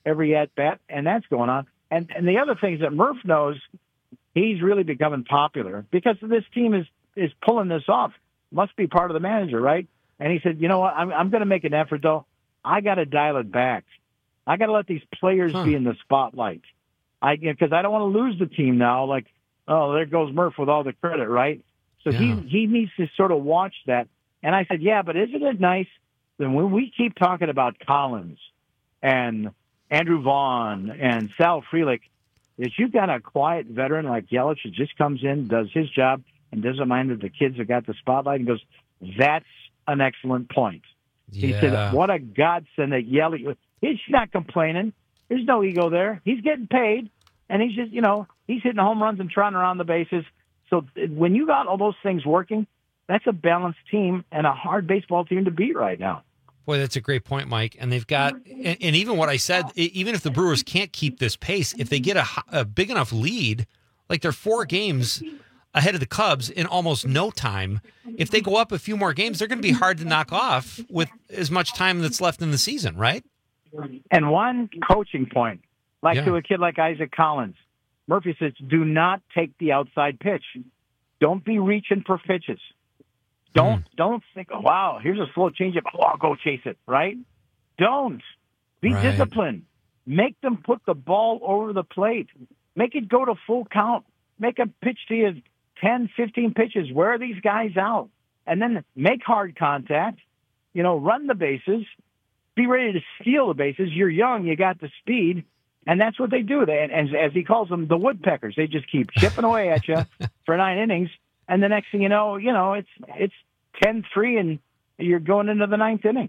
every at bat, and that's going on. And and the other thing is that Murph knows he's really becoming popular because this team is is pulling this off. Must be part of the manager, right? And he said, you know what, I'm I'm going to make an effort though. I got to dial it back. I got to let these players huh. be in the spotlight. I because I don't want to lose the team now. Like, oh, there goes Murph with all the credit, right? So yeah. he he needs to sort of watch that. And I said, yeah, but isn't it nice that when we keep talking about Collins and Andrew Vaughn and Sal Frelick, that you've got a quiet veteran like Yelich who just comes in, does his job, and doesn't mind that the kids have got the spotlight and goes, that's an excellent point. Yeah. He said, what a godsend that Yelich, he's not complaining. There's no ego there. He's getting paid, and he's just, you know, he's hitting home runs and trotting around the bases. So when you got all those things working, that's a balanced team and a hard baseball team to beat right now. Boy, that's a great point, Mike. And they've got, and, and even what I said, even if the Brewers can't keep this pace, if they get a, a big enough lead, like they're four games ahead of the Cubs in almost no time, if they go up a few more games, they're going to be hard to knock off with as much time that's left in the season, right? And one coaching point, like Yeah. to a kid like Isaac Collins, Murphy says, do not take the outside pitch. Don't be reaching for pitches. Don't mm. don't think, oh, wow, here's a slow changeup. Oh, I'll go chase it, right? Don't. Be Right. disciplined. Make them put the ball over the plate. Make it go to full count. Make a pitch to you ten, fifteen pitches. Wear these guys out. And then make hard contact. You know, run the bases. Be ready to steal the bases. You're young. You got the speed. And that's what they do. They, and as, as he calls them, the woodpeckers. They just keep chipping away at you for nine innings. And the next thing you know, you know, it's it's ten three, and you're going into the ninth inning.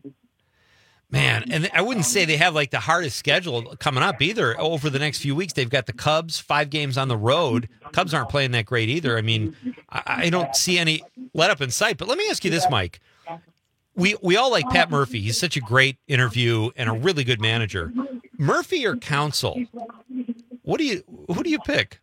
Man, and I wouldn't say they have like the hardest schedule coming up either. Over the next few weeks, they've got the Cubs, five games on the road. Cubs aren't playing that great either. I mean, I, I don't see any let up in sight. But let me ask you this, Mike. We we all like Pat Murphy. He's such a great interview and a really good manager. Murphy or Counsell? What do you who do you pick?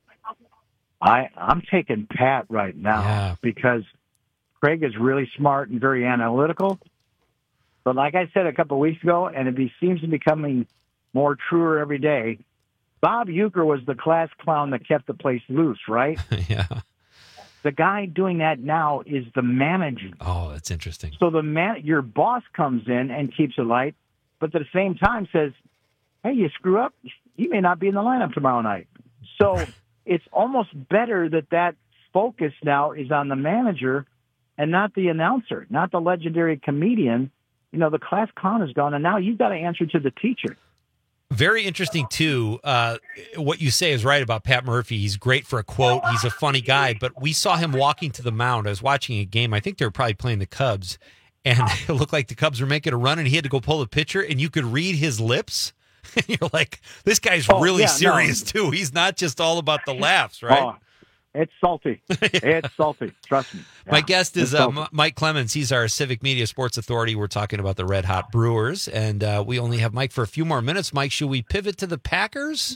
I, I'm taking Pat right now Yeah. because Craig is really smart and very analytical. But like I said a couple of weeks ago, and it be, seems to be becoming more truer every day, Bob Uecker was the class clown that kept the place loose, right? Yeah. The guy doing that now is the manager. Oh, that's interesting. So the man, your boss comes in and keeps it light, but at the same time says, hey, you screw up, you may not be in the lineup tomorrow night. So it's almost better that that focus now is on the manager and not the announcer, not the legendary comedian. You know, the class clown is gone, and now you've got to answer to the teacher. Very interesting, too. Uh, what you say is right about Pat Murphy. He's great for a quote. He's a funny guy, but we saw him walking to the mound. I was watching a game. I think they were probably playing the Cubs, and it looked like the Cubs were making a run, and he had to go pull the pitcher, and you could read his lips. And you're like, this guy's Oh, really yeah, serious, no. too. He's not just all about the laughs, right? Oh, it's salty. It's salty. Trust me. My Yeah, guest is it's uh, salty. M- Mike Clemens. He's our Civic Media Sports Authority. We're talking about the Red Hot Brewers, and uh, we only have Mike for a few more minutes. Mike, should we pivot to the Packers?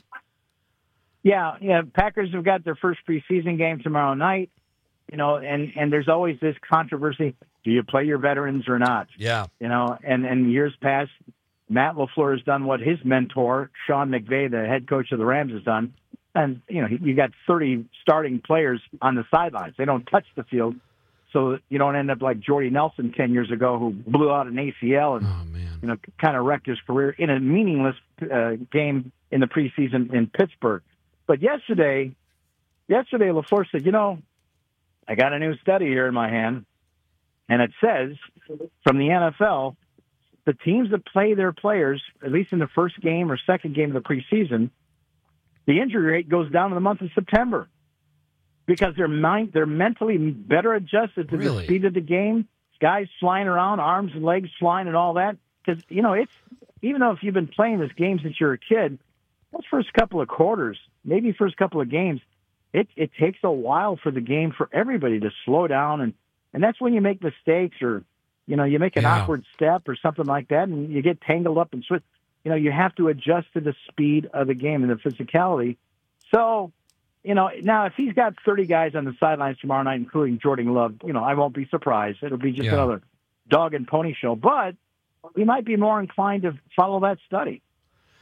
Yeah, yeah. Packers have got their first preseason game tomorrow night. You know, and, and there's always this controversy: do you play your veterans or not? Yeah. You know, and in years past, Matt LaFleur has done what his mentor, Sean McVay, the head coach of the Rams, has done. And, you know, you got thirty starting players on the sidelines. They don't touch the field. So you don't end up like Jordy Nelson ten years ago, who blew out an A C L and, you know, kind of wrecked his career in a meaningless uh, game in the preseason in Pittsburgh. But yesterday, yesterday LaFleur said, you know, I got a new study here in my hand, and it says from the N F L, the teams that play their players, at least in the first game or second game of the preseason, the injury rate goes down in the month of September because they're mind, they're mentally better adjusted to Really? the speed of the game. Guys flying around, arms and legs flying, and all that. Because you know, it's even though if you've been playing this game since you're a kid, those first couple of quarters, maybe first couple of games, it it takes a while for the game for everybody to slow down, and and that's when you make mistakes or you know you make an Yeah. awkward step or something like that, and you get tangled up and switch. You know, you have to adjust to the speed of the game and the physicality. So, you know, now if he's got thirty guys on the sidelines tomorrow night, including Jordan Love, you know, I won't be surprised. It'll be just Yeah. another dog and pony show. But we might be more inclined to follow that study.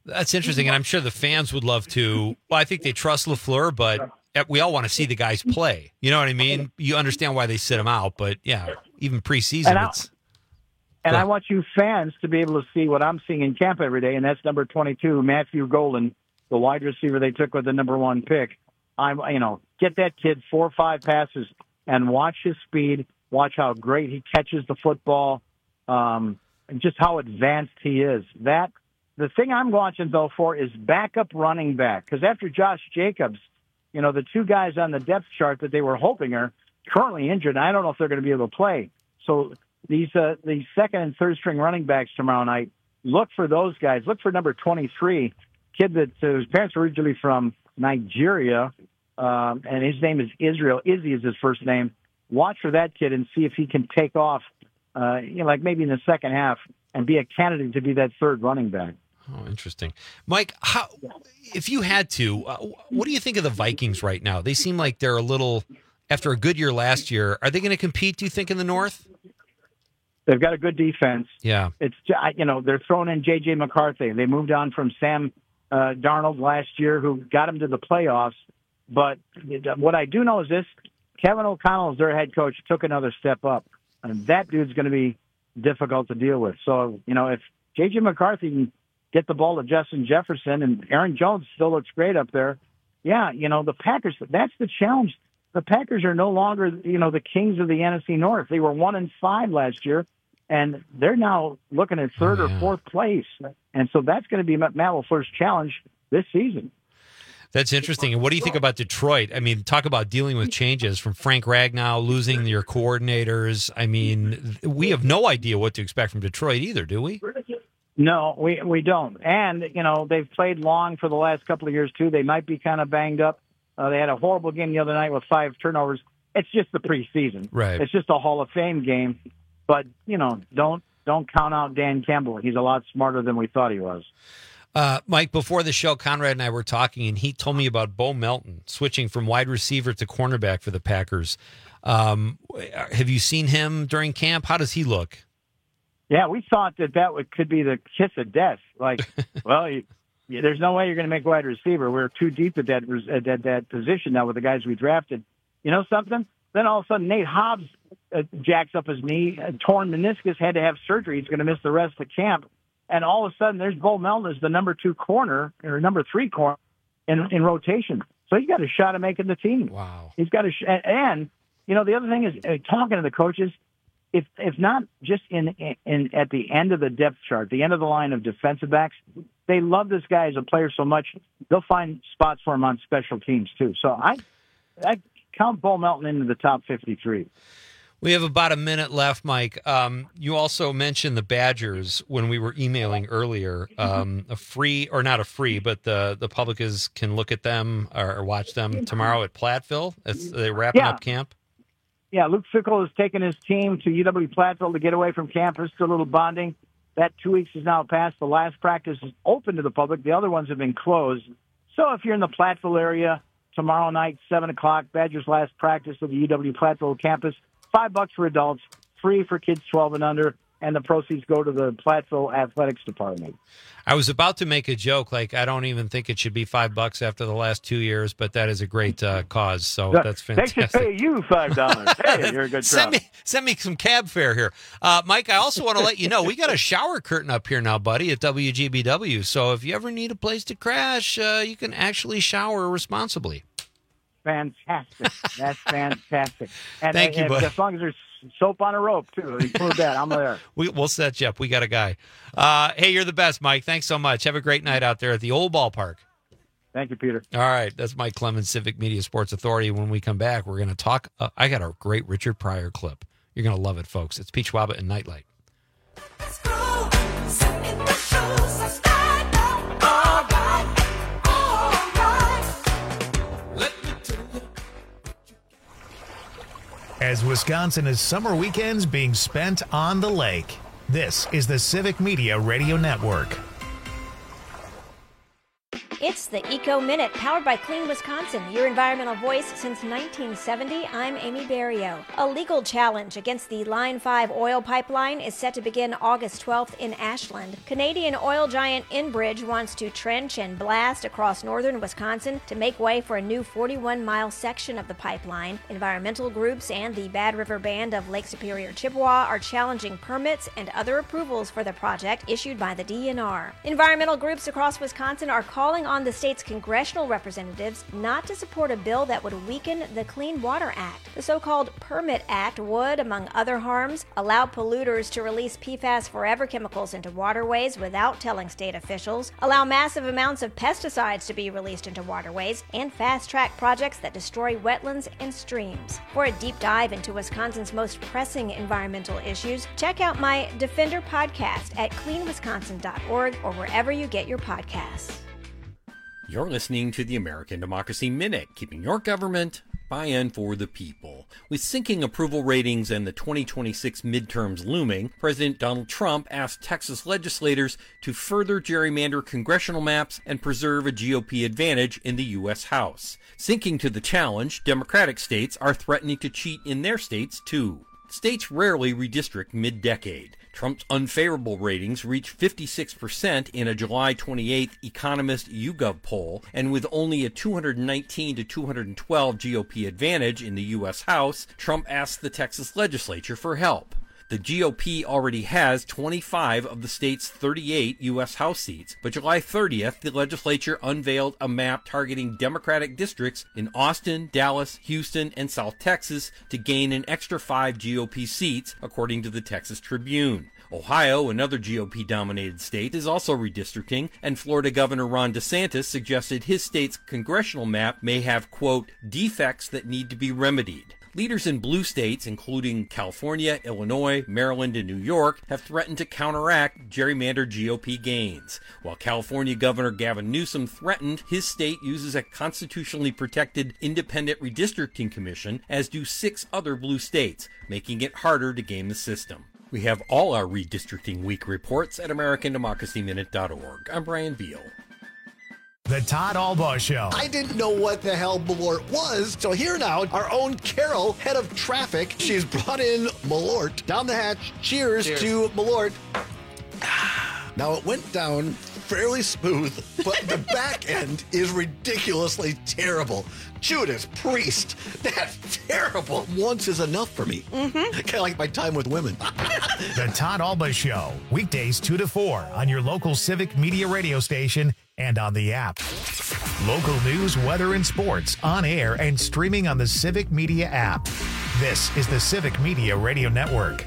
That's interesting, and I'm sure the fans would love to. Well, I think they trust LaFleur, but we all want to see the guys play. You know what I mean? You understand why they sit them out, but yeah, even preseason, And I- it's And I want you fans to be able to see what I'm seeing in camp every day, and that's number twenty-two, Matthew Golden, the wide receiver they took with the number one pick. I'm, you know, get that kid four or five passes and watch his speed, watch how great he catches the football, um, and just how advanced he is. That the thing I'm watching though for is backup running back, because after Josh Jacobs, you know, the two guys on the depth chart that they were hoping are currently injured. And I don't know if they're going to be able to play. So these uh, these second and third string running backs tomorrow night, look for those guys. Look for number twenty-three, kid that uh, whose parents are originally from Nigeria, um, and his name is Israel. Izzy is his first name. Watch for that kid and see if he can take off, uh, you know, like maybe in the second half, and be a candidate to be that third running back. Oh, interesting. Mike, how, if you had to, uh, what do you think of the Vikings right now? They seem like they're a little, after a good year last year, are they going to compete, do you think, in the North? They've got a good defense. Yeah. It's, you know, they're throwing in J J McCarthy. They moved on from Sam uh, Darnold last year, who got him to the playoffs. But what I do know is this, Kevin O'Connell, as their head coach, took another step up. And that dude's going to be difficult to deal with. So, you know, if J J McCarthy can get the ball to Justin Jefferson, and Aaron Jones still looks great up there, yeah, you know, the Packers, that's the challenge. The Packers are no longer, you know, the kings of the N F C North. They were one and five last year, and they're now looking at third oh, yeah. or fourth place. And so that's going to be Matt LaFleur's challenge this season. That's interesting. And what do you think about Detroit? I mean, talk about dealing with changes from Frank Ragnow, losing your coordinators. I mean, we have no idea what to expect from Detroit either, do we? No, we we don't. And, you know, they've played long for the last couple of years, too. They might be kind of banged up. Uh, they had a horrible game the other night with five turnovers. It's just the preseason. Right. It's just a Hall of Fame game. But, you know, don't don't count out Dan Campbell. He's a lot smarter than we thought he was. Uh, Mike, before the show, Conrad and I were talking, and he told me about Bo Melton switching from wide receiver to cornerback for the Packers. Um, have you seen him during camp? How does he look? Yeah, we thought that that would, could be the kiss of death. Like, well, you, you, there's no way you're going to make wide receiver. We're too deep at that, at that that position now with the guys we drafted. You know something? Then all of a sudden, Nate Hobbs uh, jacks up his knee, uh, torn meniscus, had to have surgery. He's going to miss the rest of the camp. And all of a sudden, there's Bo Melton as the number two corner or number three corner in, in rotation. So he's got a shot at making the team. Wow. He's got a sh- and you know the other thing is uh, talking to the coaches. If if not just in in at the end of the depth chart, the end of the line of defensive backs, they love this guy as a player so much they'll find spots for him on special teams too. So I I count Bo Melton into the top fifty-three. We have about a minute left, Mike. Um, you also mentioned the Badgers when we were emailing earlier. Um, a free, or not a free, but the, the public is can look at them or, or watch them tomorrow at Platteville. It's, they're wrapping Yeah. up camp. Yeah, Luke Fickell has taken his team to U W Platteville to get away from campus, do a little bonding. That two weeks is now passed. The last practice is open to the public. The other ones have been closed. So if you're in the Platteville area, tomorrow night, seven o'clock, Badgers' last practice of the U W Platteville campus. Five bucks for adults, free for kids twelve and under, and the proceeds go to the Platteville Athletics Department. I was about to make a joke, like I don't even think it should be five bucks after the last two years, but that is a great uh, cause, so that's fantastic. They should pay you five dollars. Hey, you're a good send crowd. me send me some cab fare here, uh, Mike. I also want to let you know we got a shower curtain up here now, buddy, at W G B W. So if you ever need a place to crash, uh, you can actually shower responsibly. Fantastic. That's fantastic. And, Thank you, and bud. as long as there's soap on a rope, too. Include that. I'm there. We, we'll set you up. We got a guy. Uh, hey, you're the best, Mike. Thanks so much. Have a great night out there at the old ballpark. Thank you, Peter. All right. That's Mike Clemens, Civic Media Sports Authority. When we come back, we're going to talk. Uh, I got a great Richard Pryor clip. You're going to love it, folks. It's Pete Schwaba and Nightlight. As Wisconsin is summer weekends being spent on the lake, this is the Civic Media Radio Network. It's the Eco Minute, powered by Clean Wisconsin, your environmental voice since nineteen seventy. I'm Amy Barrio. A legal challenge against the Line five oil pipeline is set to begin August twelfth in Ashland. Canadian oil giant Enbridge wants to trench and blast across northern Wisconsin to make way for a new forty-one mile section of the pipeline. Environmental groups and the Bad River Band of Lake Superior Chippewa are challenging permits and other approvals for the project issued by the D N R. Environmental groups across Wisconsin are calling on the state's congressional representatives not to support a bill that would weaken the Clean Water Act. The so-called Permit Act would, among other harms, allow polluters to release P FAS forever chemicals into waterways without telling state officials, allow massive amounts of pesticides to be released into waterways, and fast-track projects that destroy wetlands and streams. For a deep dive into Wisconsin's most pressing environmental issues, check out my Defender podcast at clean wisconsin dot org or wherever you get your podcasts. You're listening to the American Democracy Minute, keeping your government by and for the people. With sinking approval ratings and the twenty twenty-six midterms looming, President Donald Trump asked Texas legislators to further gerrymander congressional maps and preserve a G O P advantage in the U S House. Sinking to the challenge, Democratic states are threatening to cheat in their states, too. States rarely redistrict mid-decade. Trump's unfavorable ratings reached fifty-six percent in a July twenty-eighth Economist YouGov poll, and with only a two hundred nineteen to two hundred twelve G O P advantage in the U S House, Trump asked the Texas legislature for help. The G O P already has twenty-five of the state's thirty-eight U S House seats, but July thirtieth, the legislature unveiled a map targeting Democratic districts in Austin, Dallas, Houston, and South Texas to gain an extra five G O P seats, according to the Texas Tribune. Ohio, another G O P-dominated state, is also redistricting, and Florida Governor Ron DeSantis suggested his state's congressional map may have, quote, defects that need to be remedied. Leaders in blue states, including California, Illinois, Maryland, and New York, have threatened to counteract gerrymandered G O P gains. While California Governor Gavin Newsom threatened, his state uses a constitutionally protected independent redistricting commission, as do six other blue states, making it harder to game the system. We have all our Redistricting Week reports at american democracy minute dot org. I'm Brian Veal. The Todd Albaugh Show. I didn't know what the hell Malort was, so here now, our own Carol, head of traffic, she's brought in Malort down the hatch. Cheers, Cheers. to Malort. Now, it went down fairly smooth, but the back end is ridiculously terrible. Judas Priest, that's terrible. Once is enough for me. Mm-hmm. Kind of like my time with women. The Todd Albaugh Show, weekdays two to four on your local Civic Media radio station and on the app. Local news, weather, and sports on air and streaming on the Civic Media app. This is the Civic Media Radio Network.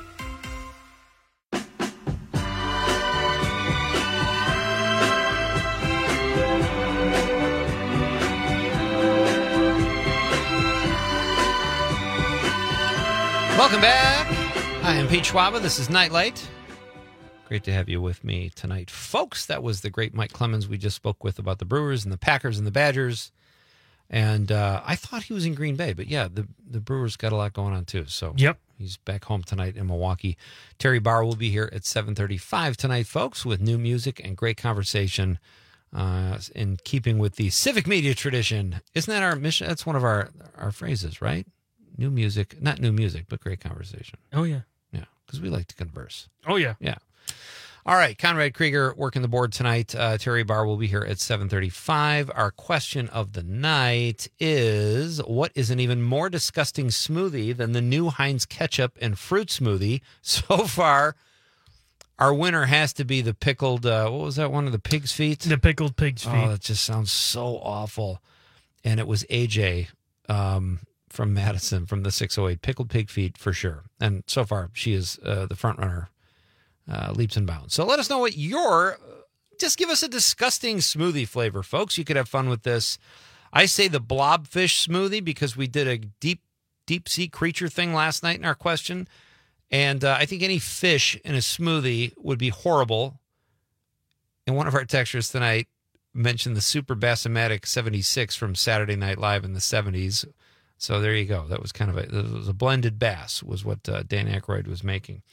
Welcome back. I am Pete Schwaba. This is Nightlight. Great to have you with me tonight. Folks, that was the great Mike Clemens we just spoke with about the Brewers and the Packers and the Badgers. And uh, I thought he was in Green Bay, but yeah, the, the Brewers got a lot going on too. So yep. He's back home tonight in Milwaukee. Terry Barr will be here at seven thirty-five tonight, folks, with new music and great conversation uh, in keeping with the Civic Media tradition. Isn't that our mission? That's one of our, our phrases, right? New music, not new music, but great conversation. Oh, yeah. Yeah, because we like to converse. Oh, yeah. Yeah. All right, Conrad Krieger working the board tonight. Uh, Terry Barr will be here at seven thirty-five. Our question of the night is, what is an even more disgusting smoothie than the new Heinz ketchup and fruit smoothie? So far, our winner has to be the pickled, uh, what was that one of the pig's feet? The pickled pig's feet. Oh, that just sounds so awful. And it was A J um, from Madison from the six oh eight. Pickled pig feet for sure. And so far, she is uh, the front runner. Uh, leaps and bounds. So let us know what your, just give us a disgusting smoothie flavor, folks. You could have fun with this. I say the blobfish smoothie because we did a deep, deep sea creature thing last night in our question. And uh, I think any fish in a smoothie would be horrible. And one of our textures tonight mentioned the Super Bassomatic seventy-six from Saturday Night Live in the seventies. So there you go. That was kind of a, it was a blended bass was what uh, Dan Aykroyd was making.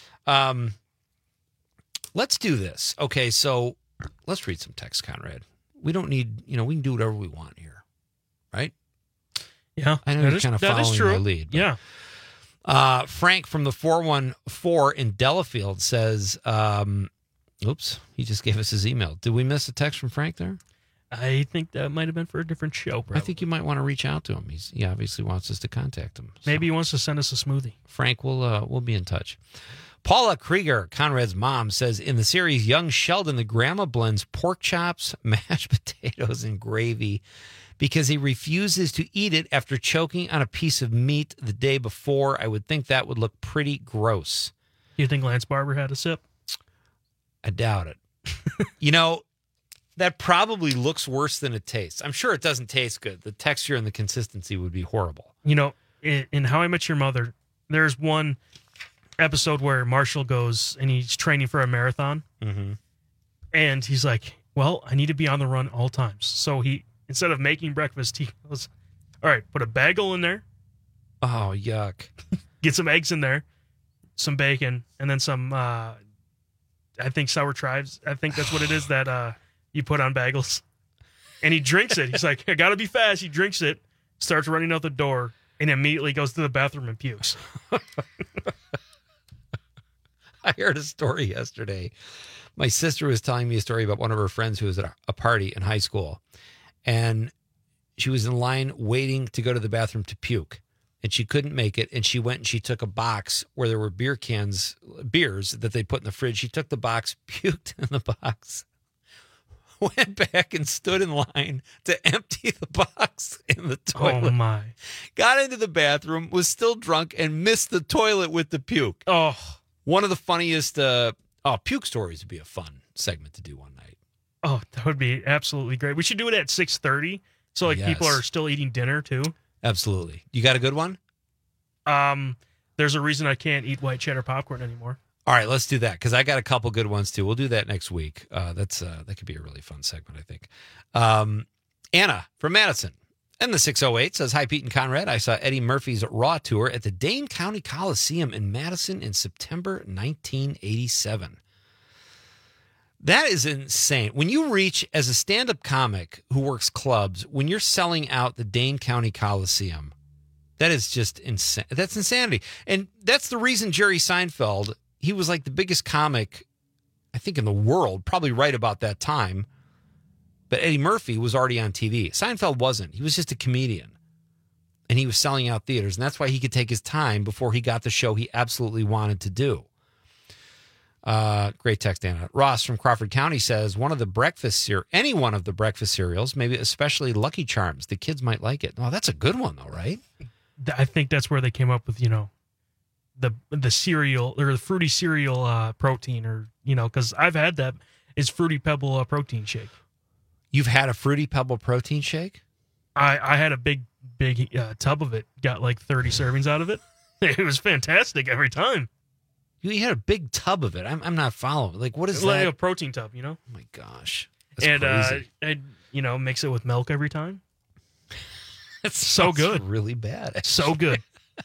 Um, Let's do this. Okay, so let's read some text, Conrad. we don't need, you know, we can do whatever we want here, right? Yeah, I know that you're is- kind of that is following true. my lead. but- Yeah. Uh, Frank from the four one four in Delafield says, um, oops, he just gave us his email. Did we miss a text from Frank there? I think that might have been for a different show. Probably. I think you might want to reach out to him. He's, he obviously wants us to contact him. So, Maybe he wants to send us a smoothie. Frank, we'll, uh, we'll be in touch. Paula Krieger, Conrad's mom, says, in the series Young Sheldon, the grandma blends pork chops, mashed potatoes, and gravy because he refuses to eat it after choking on a piece of meat the day before. I would think that would look pretty gross. Do you think Lance Barber had a sip? I doubt it. You know, that probably looks worse than it tastes. I'm sure it doesn't taste good. The texture and the consistency would be horrible. You know, in, in How I Met Your Mother, there's one episode where Marshall goes and he's training for a marathon. Mm-hmm. And he's like, well, I need to be on the run all times. So he, instead of making breakfast, he goes, all right, put a bagel in there. Oh, yuck. Get some eggs in there, some bacon, and then some, uh, I think sour chives. I think that's what it is that uh, you put on bagels. And he drinks it. He's like, I got to be fast. He drinks it, starts running out the door, and immediately goes to the bathroom and pukes. I heard a story yesterday. My sister was telling me a story about one of her friends who was at a party in high school. And she was in line waiting to go to the bathroom to puke. And she couldn't make it. And she went and she took a box where there were beer cans, beers that they put in the fridge. She took the box, puked in the box, went back and stood in line to empty the box in the toilet. Oh, my. Got into the bathroom, was still drunk, and missed the toilet with the puke. Oh. One of the funniest, uh, oh, puke stories would be a fun segment to do one night. Oh, that would be absolutely great. We should do it at six thirty, so like Yes. people are still eating dinner too. Absolutely. You got a good one? Um, there's a reason I can't eat white cheddar popcorn anymore. All right, let's do that because I got a couple good ones too. We'll do that next week. Uh, that's uh, that could be a really fun segment, I think. Um, Anna from Madison and the six oh eight says, hi, Pete and Conrad. I saw Eddie Murphy's Raw tour at the Dane County Coliseum in Madison in September nineteen eighty-seven. That is insane. When you reach, as a stand-up comic who works clubs, when you're selling out the Dane County Coliseum, that is just insane. That's insanity. And that's the reason Jerry Seinfeld, he was like the biggest comic, I think, in the world, probably right about that time. But Eddie Murphy was already on T V. Seinfeld wasn't. He was just a comedian. And he was selling out theaters. And that's why he could take his time before he got the show he absolutely wanted to do. Uh, great text, Anna. Ross from Crawford County says, one of the breakfast cere- any one of the breakfast cereals, maybe especially Lucky Charms. The kids might like it. Oh, that's a good one, though, right? I think that's where they came up with, you know, the the cereal or the fruity cereal uh, protein, or, you know, because I've had that. It's Fruity Pebble uh, protein shake. You've had a Fruity Pebble protein shake? I, I had a big, big uh, tub of it. Got like thirty servings out of it. It was fantastic every time. You had a big tub of it. I'm, I'm not following. Like, what is like that? a protein tub, you know? Oh, my gosh. That's and, crazy. uh, and, you know, mix it with milk every time. It's so good. Really bad. Actually. So good.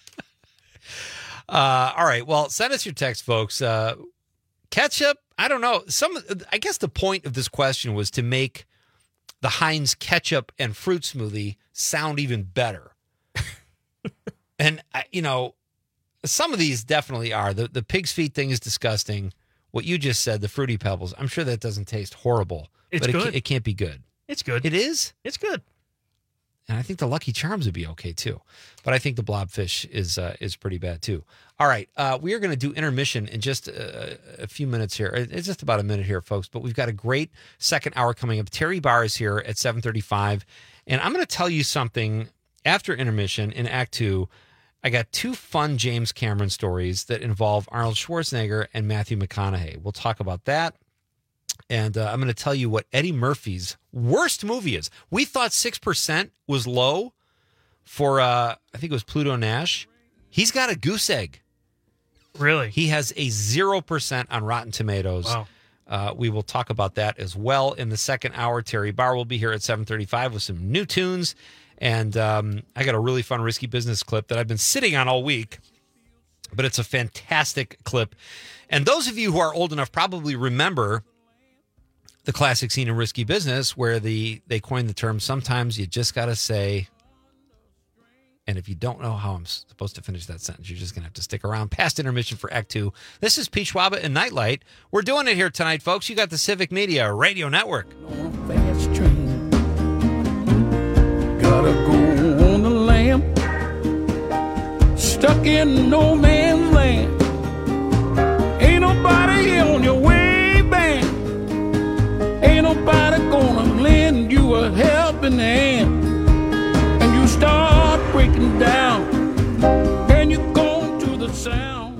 uh, all right. Well, send us your text, folks. Uh, ketchup, I don't know. Some, I guess the point of this question was to make the Heinz ketchup and fruit smoothie sound even better. And, I- you know, some of these definitely are. The the pig's feet thing is disgusting. What you just said, the Fruity Pebbles, I'm sure that doesn't taste horrible. It's but good. It, ca- it can't be good. It's good. It is? It's good. And I think the Lucky Charms would be okay too. But I think the Blobfish is uh, is pretty bad too. All right. Uh, we are going to do intermission in just a, a few minutes here. It's just about a minute here, folks. But we've got a great second hour coming up. Terry Barr is here at seven thirty-five. And I'm going to tell you something after intermission in Act Two. I got two fun James Cameron stories that involve Arnold Schwarzenegger and Matthew McConaughey. We'll talk about that. And uh, I'm going to tell you what Eddie Murphy's worst movie is. We thought six percent was low for, uh, I think it was Pluto Nash. He's got a goose egg. Really? He has a zero percent on Rotten Tomatoes. Wow. Uh, we will talk about that as well in the second hour. Terry Barr will be here at seven thirty-five with some new tunes. And um, I got a really fun Risky Business clip that I've been sitting on all week, but it's a fantastic clip. And those of you who are old enough probably remember the classic scene in Risky Business where the they coined the term, sometimes you just got to say, and if you don't know how I'm supposed to finish that sentence, you're just going to have to stick around past intermission for Act Two. This is Pete Schwaba and Nightlight. We're doing it here tonight, folks. You got the Civic Media Radio Network. Fast train. Gotta go on the lamb. Stuck in no man's land. Ain't nobody on your way back. Ain't nobody gonna lend you a helping hand. And you start breaking down. And you go to the sound.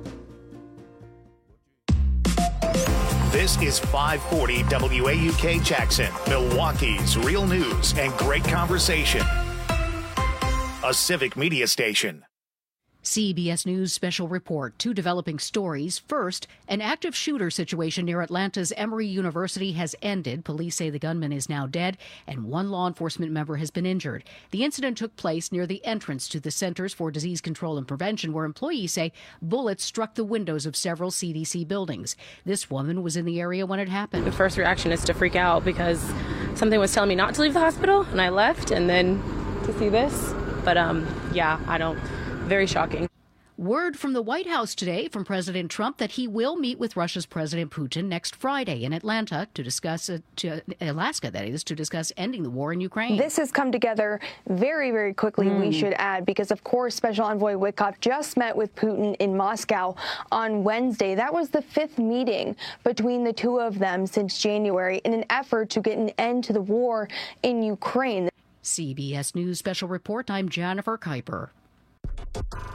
This is five forty W A U K Jackson, Milwaukee's real news and great conversation. A Civic Media station. C B S News special report, two developing stories. First, an active shooter situation near Atlanta's Emory University has ended. Police say the gunman is now dead, and one law enforcement member has been injured. The incident took place near the entrance to the Centers for Disease Control and Prevention, where employees say bullets struck the windows of several C D C buildings. This woman was in the area when it happened. The first reaction is to freak out because something was telling me not to leave the hospital, and I left, and then to see this. But, um, yeah, I don't... Very shocking. Word from the White House today from President Trump that he will meet with Russia's President Putin next Friday in Atlanta to discuss, uh, to Alaska, that is, to discuss ending the war in Ukraine. This has come together very, very quickly, mm. we should add, because, of course, Special Envoy Witkoff just met with Putin in Moscow on Wednesday. That was the fifth meeting between the two of them since January in an effort to get an end to the war in Ukraine. C B S News special report. I'm Jennifer Kuiper.